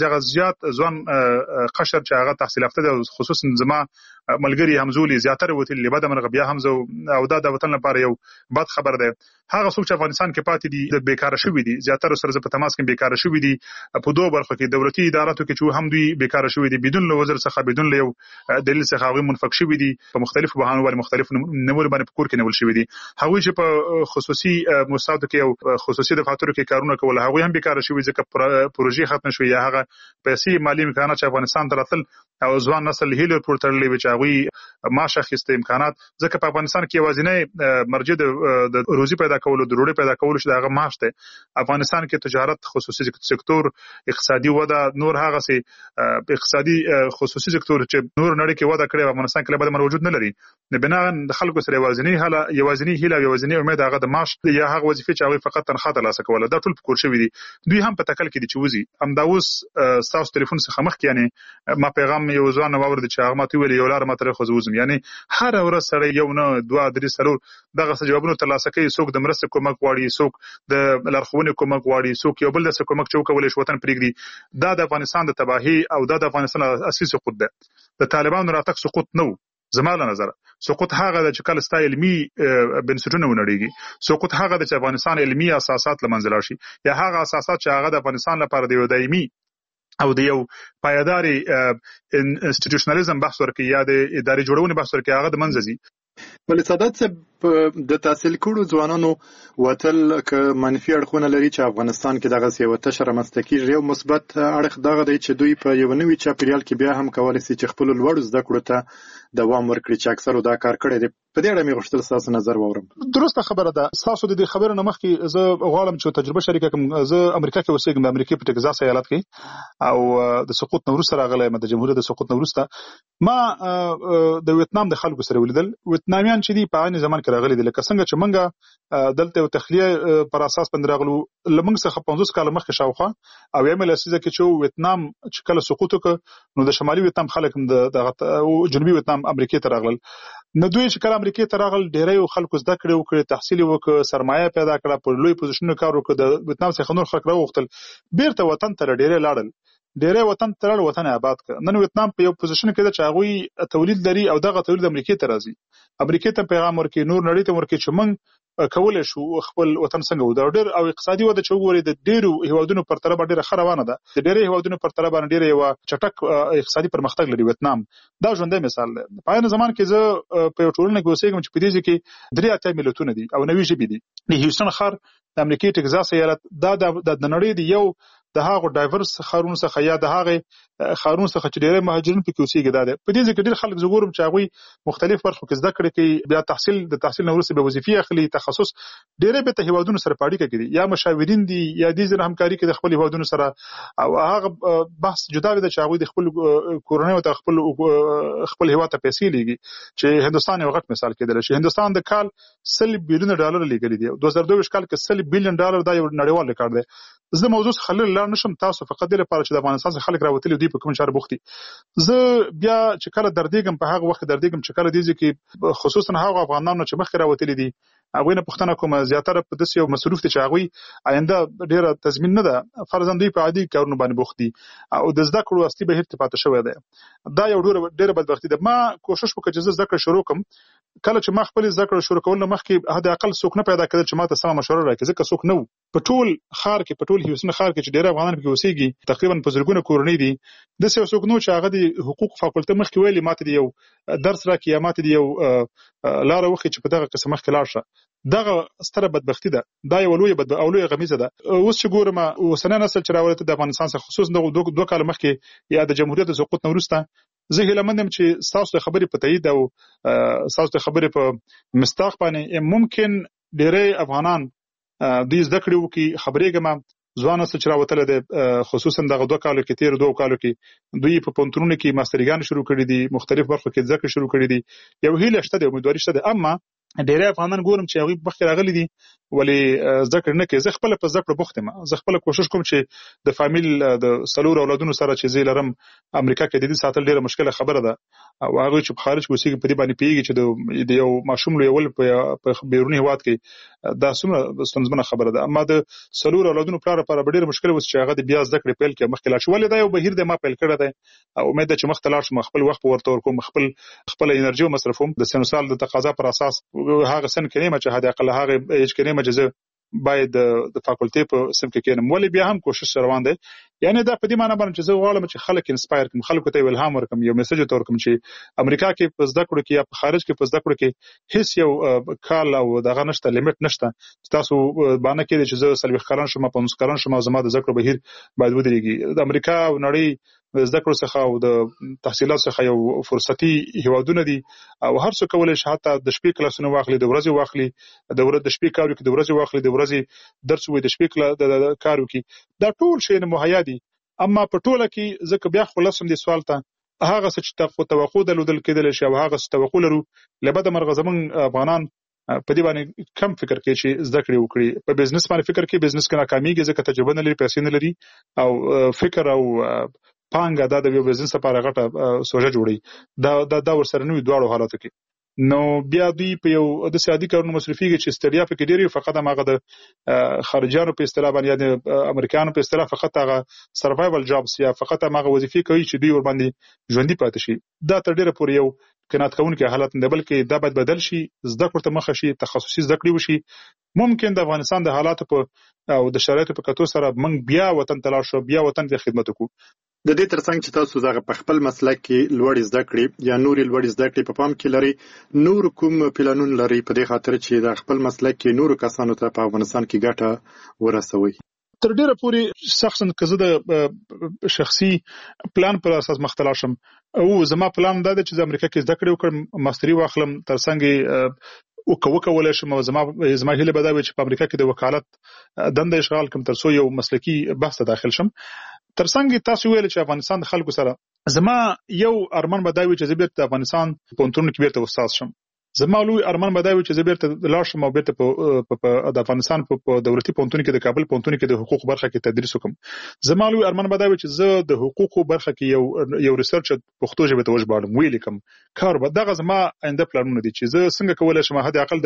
زیات ځوان قشر چې هغه تحصیل یافته دي، خصوصا زما ملګری همزولي زیاتره وتلي بده مرغه بیا هم او دا د وطن لپاره یو بد خبر ده. هغه څوک چې افغانستان کې پاتې دي د بیکاره شوي دي، زیاتره سره په تماس کې بیکاره شوي دي په دوه برخو کې، دولتي اداراتو کې چې هم دوی بیکاره شوي دي بدون له وزر څخه، بدون له یو دلیل څخه هغه منفک شوي دي، په مختلفو بهانو باندې مختلف نمونه باندې په کور کې نیول شوي دي. هغوی چې په خصوصي مؤسساتو کې او خصوصي دفاترو کې کارونه کول، هغوی هم بیکاره شوي ځکه پروژې ختم شوي یا هغه پیسې مالي امکانات چې افغانستان ته راتل او ځوان نسل هیله پورته تړلې چې هغوی معاش اخیسته امکانات، ځکه په افغانستان کې یوازینی مرجع د روزي پیدا کولو د ډوډۍ پیدا کولو چې هغه معاش دی. افغانستان کې تجارت، خصوصي سکتور، اقتصادي وده، نور هغه سي اقتصادي خصوصي سکتور چې نور نړۍ کې وده کړې افغانستان کې بل موجود نه لري. بنا د خلکو سره یوازینی هیله یوازینی امید هغه د معاش یا هغه وظیفه چې هغه فقط تنخواه ترلاسه کوله، دا ټول پکور شوی دي. دوی هم په تکل کې دي چې وزي همدا اوس تاسو ټلیفون څخه مخ کې یعنی ما پیغام یو ځوان واورد چې هغه ماته ویل یو لار ما تر خو زوزم، یعنی هر ورځ سره یو نه 2-3 دغه جوابونه ترلاسه کوي، څوک د مرسته کومک غواړي، څوک د لارښوونې کومک غواړي، څوک یو بل د کومک چوکولې شو وطن پرېږدي. دا د افغانستان د تباہي او د افغانستان اساسي سقوط ده. د طالبانو راتګ سقوط نه زما له نظر، سقوط هغه د چې کله ستا علمي بنسټونه ونړیږي، سقوط هغه د چې افغانستان علمي اساسات له منځه لاړ شي، یا هغه اساسات چې هغه د افغانستان لپاره د یو دایمي او د یو پایداري انسټیټیوشنالیزم بحث ورکړي یا د اداري جوړونې بحث ورکړي، هغه د منځه ځي. ولې سادات صاحب د تحصیل کړو ځوانانو وتل ک منفي اړخونه لري چې افغانستان کې دغه یو تشر مستقیږي، یو مثبت اړخ دغه دی چې دوی په یو نوي چاپیریال کې بیا هم کولای شي چې خپل لوړ زده کړو ته دوام ورکړي چې اکثر دا کار کړی دی. په دې اړه مې غوښتل تاسو نظر واورم. درسته خبره ده. تاسو د دې خبرې نه مخکې زه غواړم چې تجربه شریکه کوم. زه امریکا کې اوسېږم، د امریکا په ټکزاس ایالت کې، او د سقوط نو وروسته راغلی یم، د جمهوریت د سقوط نو وروسته ما د ویتنام د خلکو سره ولیدل. ویتنامیان چې دي په عین زمان کې راغلي دي، لکه څنګه چې منګه دلته یو تخلیه پر اساس باندې راغلو لمنګ څخه 50 کال مخکې شاوخوا، او یم لسیزه کې چې ویتنام چې کله سقوط وکړ نو د شمالي ویتنام خلک هم د جنوبي ویتنام امریکا ته راغلل. نو دوی چې کله امریکا ته راغل ډېری خلکو زده کړې وکړې، تحصیل وکړ، سرمایه پیدا کړه، په لوی پوزیشنونو کار وکړ، د ویتنام څخه نور خلک راوغوښتل، بیرته وطن ته ډېری لاړل، ډېری وطن ته لاړل، وطن آباد کړ. نن ویتنام په یو پوزیشن کې ده چې هغوی تولید لري او دغه تولید امریکا ته راځي، امریکا ته پیغام ورکړي، نور نړۍ ته ورکړي چې موږ کولای شو خپل وطن څنګه ودرو. ډېر او اقتصادي وده چې وګورئ د ډېرو هیوادونو پر تله ډېره ښه روانه ده، د ډېرو هیوادونو پر تله باندې ډېره یو چټک اقتصادي پرمختګ لري ویتنام. دا ژوندی مثال دی. په عین زمان کې زه په یو ټولنه کې اوسېږم چې په دې کې 3 ملتونه دي او 9 ژبې دي. د هیوستن ښار د امریکا ټکزاس ایالت دا د نړۍ دی یو د هغه ډایورس ښارونو څخه یا د هغه ښارونو څخه چې ډېر مهاجرین پکې اوسېږي. دا په دې کې ډېر خلک زګورم چې هغه مختلف برخو کې زده کړې کوي، بیا د تحصیل نه وروسته به وظیفې اخلي، تخصص ډېر به ته هیوادونو سره پاړیکه کوي، یا مشاورین دي یا د ځینې همکاري کوي د خپل هیوادونو سره. او هغه بحث جدا دی چې هغه د خپل کورنۍ او خپل هیواد ته پیسې لیږي، چې هندستان یو غټ مثال کېدل شي. هندستان د کال $100 بلین لیږلي دي، 2022 کال کې $100 بلین دا یو نړیوال ریکارډ دی. زه موضوع خلل لا نشم تاسو فقط د لپاره چې د افغانستان څخه خلک راوتلي دي په کوم چارو بوختي. زه بیا چې کله دردېږم په هغه وخت دردېږم چې کله دي چې خصوصا هغه افغانانو چې مخکې راوتلي دي هغه نه پښتنه کوم زیاتره په داسې یو مصروف دي چې هغه آینده ډیره تضمین نه ده، فرضاً دوی په عادي کارونو باندې بوخت دي او د زده کړو اصلي بهیر ته پاتې شوی دی. دا یو ډیره بدبختي ده. ما کوشش وکړ چې زه زده کړه شروع کړم. کله چې ما خپل زده کړه شروع کول نه مخکې حد اقل څوک نه پیدا کړل چې ما ته سم مشوره راکړي، ځکه څوک نه و په ټول ښار کې، په ټول هیوستن ښار کې چې ډېر افغانان پکې اوسېږي، تقریبا په زرګونه کورنۍ دي. داسې یو څوک نو چې هغه د حقوق فاکولټه مخکې ویلي ماته د یو درس راکړي یا ماته د یو لاره وښیي چې په دغه قسم مخکې لاړ شه. دغه ستره بدبختي ده. دا یو لویه غمیزه ده. اوس چې ګورم اوسنی نسل چې راوړی د افغانستان څخه خصوصا د 2 کال مخکې یا د جمهوریت د سقوط نه وروسته، زه هیله مند یم چې ستاسو د خبرې په تایید او ستاسو د خبرې په مصداق باندې ممکن ډېری افغانان دوی زده کړې وکړي. خبرېږم ځوان نسل چې راوتلی دی، خصوصا دغه 2 کالو کې، تېرو 2 کالو کې دوی په پوهنتونونو کې ماستریګان شروع کړي دي، مختلف برخو کې زده کړې شروع کړي دي. یو هیله شته دی، امیدواري شته دی. اما ډېری افغانان ګورم چې هغوی مخکې راغلي دي ولې ذکر نه کوي. زه خپل په ذکر بوخت یم. زه خپل کوشش کوم چې د فامیل د سلور اولادونو سره چې زه لرم امریکا کې د دې ساتل ډیره مشکله خبره ده او هغه چې په خارج کې اوسېږي په دې باندې پیږي چې د یو ماشوم لویول په بیرونی هواد کې دا څومره ستونزمنه خبره ده. اما د سلور اولادونو پلار لپاره ډیره مشکله وس چې هغه د بیا ذکر پیل کې مخکې لا شو. ولې دا یو بهیر د ما پیل کړی دی او امید ده چې مخ ته لاړ شم، خپل وخت ورته ورکوم، خپل انرژي مصرفوم د سنوسال د تقاضا پر اساس هغه سن کې نه چې هدا اقل هغه هیڅ کې نه مجزه باید د فاکولټي په سم کې کېنم. ولې بیا هم کوشش روان دی. یعنی دا په دې معنی باندې چې زه غواړم چې خلک انسپایر کړم، خلکو ته الهام ورکړم، یو میسج ته ورکړم چې امریکا کې په زده کړو کې یا په خارج کې په زده کړو کې هیڅ یو کال او دغه نشته، لیمټ نشته. تاسو باندې کې چې زه 40 کلن شم، 50 کلن شم، زما د زده کړو بهیر باید ودرېږي. د امریکا او نړۍ زده کړو څخه او د تحصیلات څخه یو فرصتي هیوادونه دي او هر څوک کولای شي حتی د شپې کلاسونه واخلي، د ورځې واخلي، د شپې کار وکړي، د ورځې واخلي، د ورځې درس وي، د شپې د کار وکړي. دا ټول شی نه مهیا دي. اما په ټوله کې ځکه بیا خلاصم دي سوال ته هغه څه چې توقع درلودل کېدل شي او هغه څه توقع لرو لبد مرغه زمون افغانان په دې باندې کم فکر کوي چې زده کړې وکړي. په بزنس باندې فکر کوي، بزنس کې ناکاميږي ځکه تجربه نه لري، پیسې نه لري او فکر او پانګه د یو بزنس لپاره غټه سوژه جوړي. دا ورسره نوې دواړو حالاتو کې نو بیا دوی په یو د سیادي کارونو مصرفيږي چې ستړیا پکې ډیری فقط هغه د خارجانو په اصطلاح باندې د امریکایانو په اصطلاح فقط هغه سروایوال جابس یا فقط هغه وظیفې کوي چې دوی ور باندې ژوندۍ پاتې شي. دا تر ډیره پورې یو قناعت کوونکی حالت نه، بلکې دا باید بدل شي، زده کړو ته مخه شي، تخصصي زده کړې وشي. ممکن د افغانستان د حالاتو په او د شرایطو په کتو سره موږ بیا وطن ته لاړ شو، بیا وطن ته خدمت وکړو. د دې ترڅنګ چې تاسو زغه په خپل مسلک کې لوړ زده کړې یا نورې لوړ زده کړې په پام کې لري، نور کوم پلانونه لري په دې خاطر چې د خپل مسلک کې نور کسانو ته په افغانستان کې ګټه ورسوي؟ تر ډیره پورې شخصا که زه د شخصي پلان پر اساس مختلف شم او زما پلان دا دی چې د امریکا کې زده کړې وکړم، ماستری واخلم، ترڅنګ وکولای شم او زما هیله به دا وي چې په امریکا کې د وکالت دنده اشغال کوم ترڅو یو مسلکی بحث ته داخل شم. ترڅنګ تاسو ویل چې افغانستان د خلکو سره زما یو ارمان به دا وي چې زه بیرته افغانستان په پونتون کې بیرته استاد شم. زما لوی ارمان به دا وي چې زه بیرته لاړ شم او بیرته په د افغانستان په دولتي پونتون کې د کابل پونتون کې د حقوق برخه کې تدریس وکم. زما لوی ارمان به دا وي چې زه د حقوقو برخه کې یو ریسرچ پښتو ژبه ته وژباړم، ویل کوم کار به دغه زما آینده پلانونه دي چې زه څنګه کولای شم حد اقل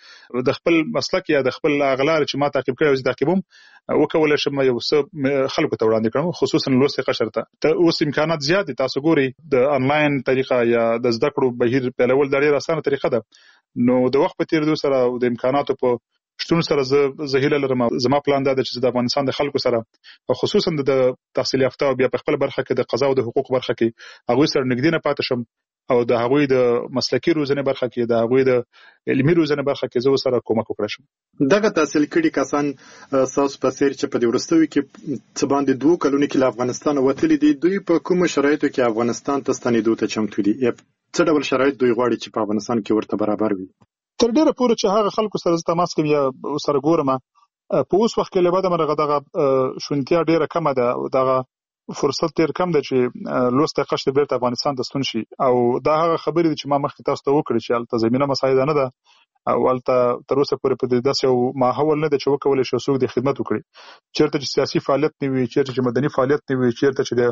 د خپل مسلک یا د خپل اغلار چې ما تعقیب کړی او زه تعقیبوم وکولای شم یو څه خلکو ته وړاندې کړم، خصوصا لوست قشر ته. اوس امکانات زیات دي، تاسو ګوري د انلاین طریقه یا د زده کړو بهیر پیلول د ډیره اسانه طریقه ده. نو د وخت په تیریدو سره او د امکاناتو په شتون سره زه هیله لرم، زما پلان دا دی چې د افغانستان د خلکو سره او خصوصا د تحصیل یافته او بیا په خپل برخه کې د قضا او د حقوق برخه کې هغه سره نږدې نه پاتې شم او د هغوی د مسلکی روزنه برخه کې د هغوی د علمي روزنه برخه کې زه سره کومک وکړم. دغه تحصیل کړي کسان ساس په سیر چې په دې ورستوي کې څه باندې 2 کلونه کې له افغانستان وتلي دي، دوی په کوم شرایطو کې افغانستان ته ستنېدو ته چمتو دي؟ څه ډول شرایط دوی غواړي چې په افغانستان کې ورته برابر وي؟ تر ډیره پورې چې هغه خلکو سره تماس کوم یا سره ګورم په اوس وخت کې لباده مرغه دغه شونتیا ډیره کم ده او دغه فرصت ډیر کم ده چې لوست قشر بیرته افغانستان ته ستون شي او دا هغه خبرې دي چې ما مخکې تاسو ته وکړې چې البته زمينه مساعده نه ده او البته تر اوسه پورې په دې داسې یو ماحول نه ده چې وکولای شي څوک د خدمت وکړي. چیرته چې سیاسي فعالیت نه وي، چیرته چې مدني فعالیت نه وي، چیرته چې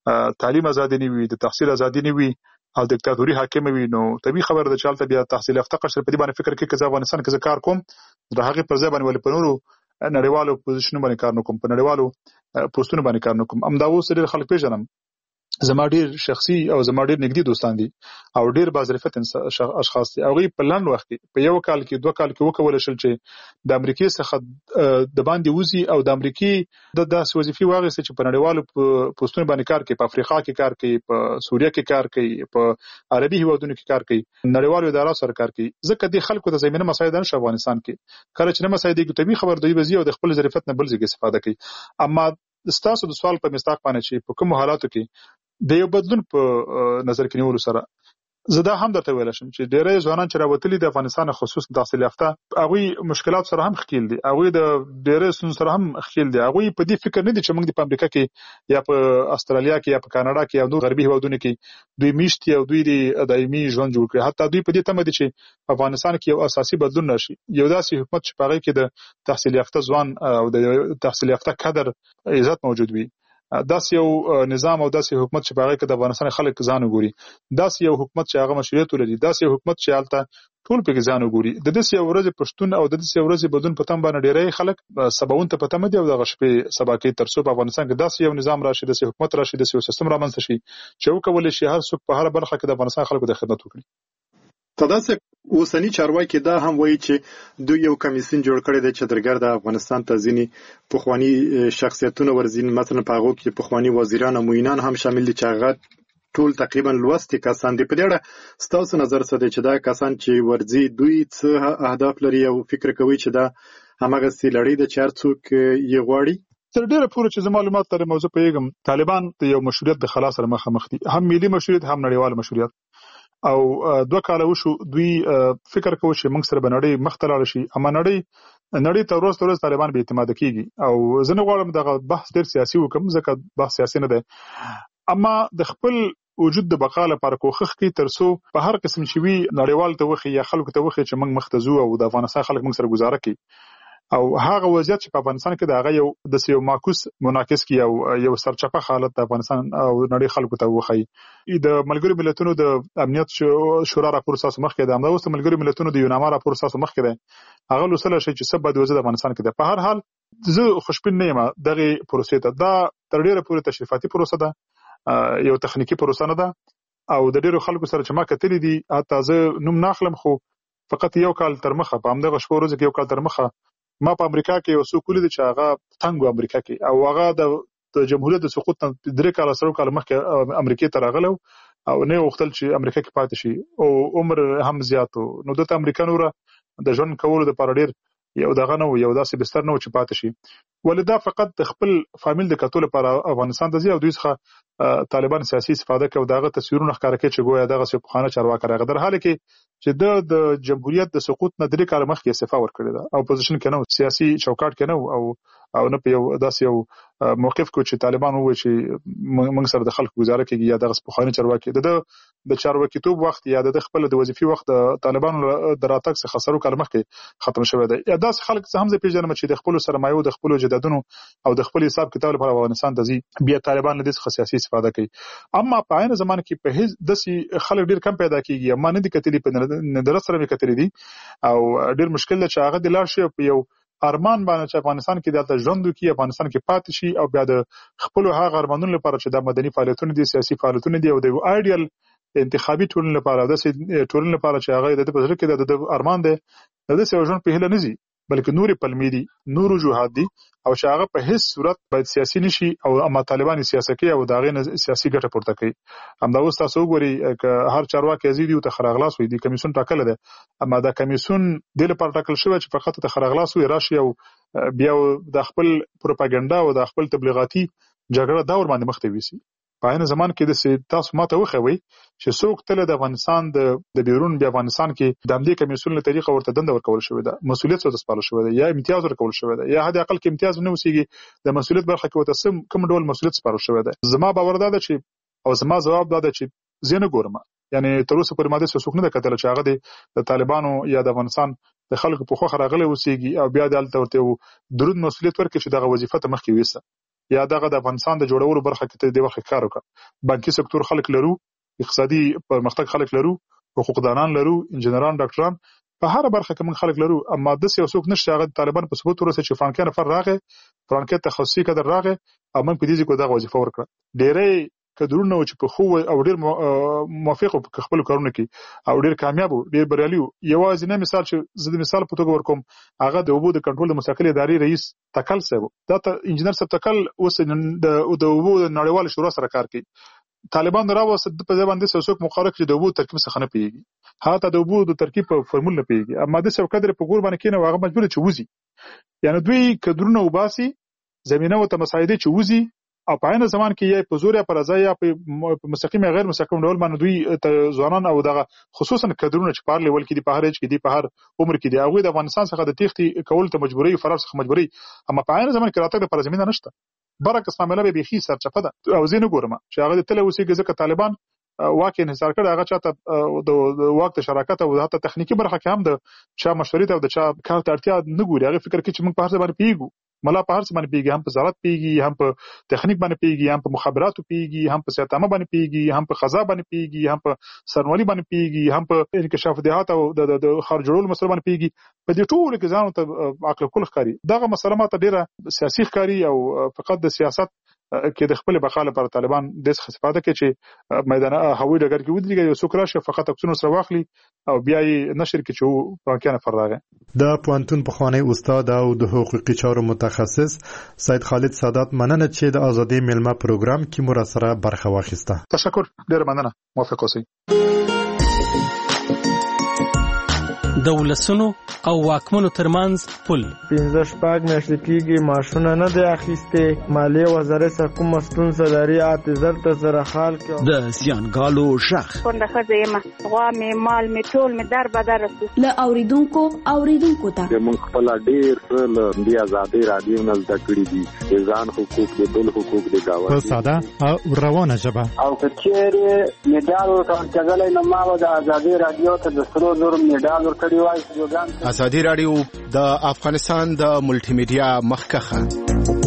د تعلیم ازادي نه وي، د تحصیل ازادي نه وي او دیکتاتوري حاکم وي، نو طبيعي خبره ده چې البته بیا تحصیل یافته قشر په دې باندې فکر کوي چې افغانستان کې کار کوم د هغه پر ځای باندې ولې په نورو نړیوالو پوزیشنونو باندې کار نه کوم، په نړیوالو پوسټونو باندې کار نه کوم. امدا اوس ډېر خلک پیژنم، زما ډېر شخصي او زما ډېر نږدې دوستان دي او ډېر باظرفت اشخاص دي. هغه په لاندې وخت کې په یو کال کې 2 کال کې وکول شل چې د امریکای څخه د باندې وزي او د امریکای د داسې وظیفي واغسته چې په نړیوالو پوسټونو باندې کار کوي، په افریقا کې کار کوي، په سوریه کې کار کوي، په عربي هیوادونو کې کار کوي، نړیوالو ادارو سره کار کوي. ځکه د خلکو د زمينه مساعده نشه افغانستان کې کله چې نه مساعده کې طبيعي خبر دوی وزي او د خپل ظرفیت نه بل ځای استفاده کوي. اما ستاسو د سوال په مستاق باندې چې په کوم حالاتو کې د یو بدلون په نظر کې نیولو سره زه دا هم درته ویل شم چې ډېری ځوانان چې راوتلي د افغانستان خصوص تحصیل یافته هغوی مشکلات سره هم ښکیل دي، هغوی د ډېری ستونزو سره هم ښکیل دي. هغوی په دې فکر نه دي چې موږ د په امریکا کې یا په استرالیا کې یا په کاناډا کې یا نور غربي هېوادونو کې دوی میشت او دوی د دایمي ژوند جوړ کړي. حتی دوی په دې تمه دي چې په افغانستان کې یو اساسي بدلون راشي، یو داسې حکومت چې په هغې کې د تحصیل یافته ځوان او د تحصیل یافته کادر عزت موجود وي. داسې یو نظام او داسې حکومت چې په هغې کې د افغانستان خلک ځان وګوري، داسې یو حکومت چې هغه مشروعیت ولري، داسې یو حکومت چې هلته ټول پکې ځان وګوري. د داسې یو ورځې پښتون او د داسې یو ورځې بدلون په تمه باندې ډېری خلک سباوون ته په تمه دي او دغه شپې سبا کوي تر څو په افغانستان کې داسې یو نظام راشي، داسې حکومت راشي، داسې یو سیستم رامنځته شي چې وکولی شي هر څوک په هره برخه کې د افغانستان خلکو د خدمت وکړي. تداسې اوسنی چارواکي دا هم وایي چې دوی یو کمیسیون جوړ کړی دی چې درګرد افغانستان ته ځینې پخواني شخصیتونه ورځي، مثلا په هغو کې پخواني وزیران او معینان هم شامل دي چې هغه ټول تقریبا لوستي کسان دي. په دې اړه ستاسو نظر څه دی چې دا کسان چې ورځي دوی څه اهداف لري او فکر کوي چې دا هماغسې لړۍ ده چې هر څوک یې غواړي؟ تر ډېره پورې چې زه معلومات لرم او زه پوهېږم طالبان د یو مشروعیت د خلا سره مخامخ دي، هم ملي مشروعیت هم نړیوال مشروعیت. او 2 کاله وشو دوی فکر کوي چې موږ سره به نړۍ مخ ته لاړ شي، اما نړۍ ته ورځ تر ورځ طالبان بې اعتماده کېږي. او زه نه غواړم دغه بحث ډېر سیاسي وکړم ځکه بحث سیاسي نه دی، اما د خپل وجود د بقا لپاره کوښښ کوي تر څو په هر قسم چې وي نړیوال ته وښیي یا خلکو ته وښیي چې موږ مخ ته ځو او د افغانستان خلک موږ سره ګزاره کوي. او هغه وضعیت چې په افغانستان کې د هغه یو د یو معکوس منعکس کی او یو سرچپه حالت د افغانستان او نړۍ خلکو ته وښیي. د ملګرو ملتونو د امنیت شورا راپور ساسو مخ کې د امنیت ملګرو ملتونو د یوناما راپور ساسو مخ کې دی، هغه لوستل شي چې څه بد وضعیت افغانستان کې ده. په هر حال زه خوشبین نه یم دغه پروسې ته، دا تر ډیره پورې تشریفاتي پروسه ده، یو تخنیکی پروسه نه ده. او د ډیرو خلکو سره چې ما کتلې دي، حتی زه نوم ناخلم خو فقط یو کال تر مخه په همدغه شپو ورځو کې یو کال تر مخه ما په امریکا کې یو څوک ولید چې هغه تنګ امریکا کې او هغه د جمهوریت د سقوط نه 3 کال سره کال مخکې امریکا ته راغلو او نه وختل چې امریکا کې پاتې شي او عمر هم زیاتو نو د امریکانو د ژوند کولو د پاره ډیر یو دغه نو یو داسې بستر نو چې پاتې شي. ولدا فقط د خپل فامیل د کتول لپاره افغانستان ته ځي او دوی څخه طالبان سیاسي استفاده کوي، دغه تصویرونه ښکاره کوي چې ګویا دغه څه پخوانه چارواکي راغی، در حال کې چې د جمهوریت د سقوط نه 3 کال مخکې استعفا ورکړې ده او اپوزیشن کې نو سیاسي چوکاټ کې نو او نه په یو داسې یو موقف کو چې طالبان وایي چې موږ سره د خلکو گزاره کوي یا دغه پخواني چارواکي د چارواکي توپ وخت یا د خپل د وظیفي وخت طالبان د راتګ څخه سرو کال مخکې ختم شوی دی. یا داسې خلک څه هم زه پیژنم چې د خپل سرمایو د خپل جدادونو او د خپل حساب کتاب لپاره افغانستان ته ځي، بیا طالبان له دې څخه سیاسي استفاده کوي. اما په عین زمانه کې په هیڅ داسې خلک ډیر کم پیدا کیږي، ما نه دي کتلې په ندرت سره مې کتلې دي او ډیر مشکل ده چې هغه د لاړ شي په یو ارمان باندې چې افغانستان کې دلته ژوند وکړي، افغانستان کې پاتې شي او بیا د خپل هغه ارمانونو لپاره چې د مدني فعالیتونو دي، سیاسي فعالیتونو دي او د ایډیال انتخابي ټولنې لپاره د ټولنې لپاره چې هغه د پزړه کې د ارمان دی د دې ژوند په هله نزي بلکې نوري پلمې دي، نور وجوهات دي او چې هغه په هیڅ صورت باید سیاسي نشي او اما طالبان سیاسي کوي او دا غي سیاسي ګټه پورته کوي. همدا اوس تاسو وګورئ ک هر چارواکي ازيدي او تخراغلاس وي دي کمیسیون ټاکل ده، اما دا کمیسیون د لپاره ټاکل شوی چې فقط تخراغلاس وي راشي او بیا د خپل پروپاګاندا او د خپل تبلیغاتي جګړه دور باندې مخ ته ویسي. په عین زمان کې د تاسو ماته وخوي چې څوک تل د افغانستان د بیرون بیا افغانستان کې د امنیتي کمیسیون له طریقه ورته دنده ورکول شوې ده، مسولیت څه سپارل شوې ده یا امتیاز ورکول شوې ده یا حد اقل کې امتیاز نه وسیږي د مسولیت برخه کې وته کوم ډول مسولیت سپارل شوې ده. زما باور ده چې او زما جواب ده چې زه نه ګورم، یعنی تر اوسه پورې ماده څه څوک نه کتل چې هغه د طالبانو یا د افغانستان د خلکو په خوخه راغلي وسیږي او بیا دلته ورته درود مسولیت ورکړي چې دغه وظیفه ته مخکې وېسه یا دغه د افغانستان د جوړولو برخه کې د وخت کار وکړه. بانکي سکتور خلک لرو، اقتصادي پرمختګ خلک لرو، حقوقدانان لرو، انجنیران، ډاکټران، په هر برخه کې موږ خلک لرو، اما د څوک نشي هغه طالبان په ثبوت ورسې چې فرانکې نفر راغې، فرانکې تخصصي کډر راغې او موږ په دې ځکه دغه وظیفه ورکړه. ډېرې کډرونه چې په خو او ډېر موافق په خپل کارونه کې او ډېر کامیاب او ډېر بریالي. یوازې نه مثال چې زه د مثال په توګه ورکوم، هغه د اوبو د کنټرول د مستقلې ادارې رئیس تکل صاحب، دا انجنیر صاحب تکل اوس د اوبو د نړیوال شورا سره کار کوي. طالبان راوست په ځای باندې څوک مقرر کړي د اوبو ترکیب څخه نه پیږي، هغه د اوبو د ترکیب په فرمول نه پیږي، اما د څو قدر په ګور باندې کینه هغه مجبور چې وځي. یعنی دوی کډرونه وباسي، زمينه او ته مساعده چې وځي او په عین زمان کې یې په زور یا پر ځای یا په مستقیم یا غیر مستقیم ډول باندې دوی ځوانان او دغه خصوصا کډرونه چې په لیول کې دي په هر ایج کې دي په هر عمر کې دي هغه د افغانستان څخه د تېښتې کول ته مجبوري فرار څخه مجبوري اما په عین زمان کې راتګ لپاره زمينه نشته برعکس معاملې به بيخي سرچپه ده او زه نه ګورم چې هغه د تل اوسېږي ځکه طالبان واقع انحصار کړي هغه چاته د وخت شراکت او حتی تخنیکی برخه کې هم د چا مشورې ته او د چا کار ته اړتیا نه ګوري هغه فکر کوي چې موږ په هر ځای باندې پیګو ملا په هر څه باندې پیږي هم په زراعت پیږي هم په تخنیک باندې پیږي هم په مخابراتو پیږي هم په سیاستامه باندې پیږي هم په خزا باندې پیږي هم په سرنوالي باندې پیږي هم په انکشاف دهات او د خارج جوړول مسله باندې پیږي په دې ټولو کې ځانو ته عقل کول ښکاري دغه مسله ماته ډیره سیاسي ښکاري او فقط د سیاست کې د خپل بقا لپاره طالبان د څه استفاده کوي چې میدان هوایي ډګر کې ودرېږي یو څوک راشي فقط عکسونه سره واخلي او بیا یې نشر کوي چې په امکان فرغه د پوهنتون پخوانی استاد او د حقوقي چارو متخصص سید خالد سادات مننه چې د ازادي میلمه پروګرام کې مو سره برخه واخیسته. تشکر ډیر مننه موافق اوسئ. د ولسونو او واکمنو ترمنځ پل 15 میاشتې کېږي معاشونه نه دی اخیستې مالیې وزارت څخه کومه ستونزه لري اعتذار ته سره حال کې د زیانګالو شخ کونډه ښځه یم غوا مې مال مې ټول مې در بدر رسو له اوریدونکو ته موږ خپل ډیر څه له دې ازادي رادیو نه زده کړي دي ځان حقوق دي بل حقوق دي گاوه په ساده او روانه ژبه او کچېره میډال ورکړل نه ما د ازادي رادیو ته د سرو زر میډال ورکړی وای ازادي رادیو د افغانستان د ملټي میډیا مخکخه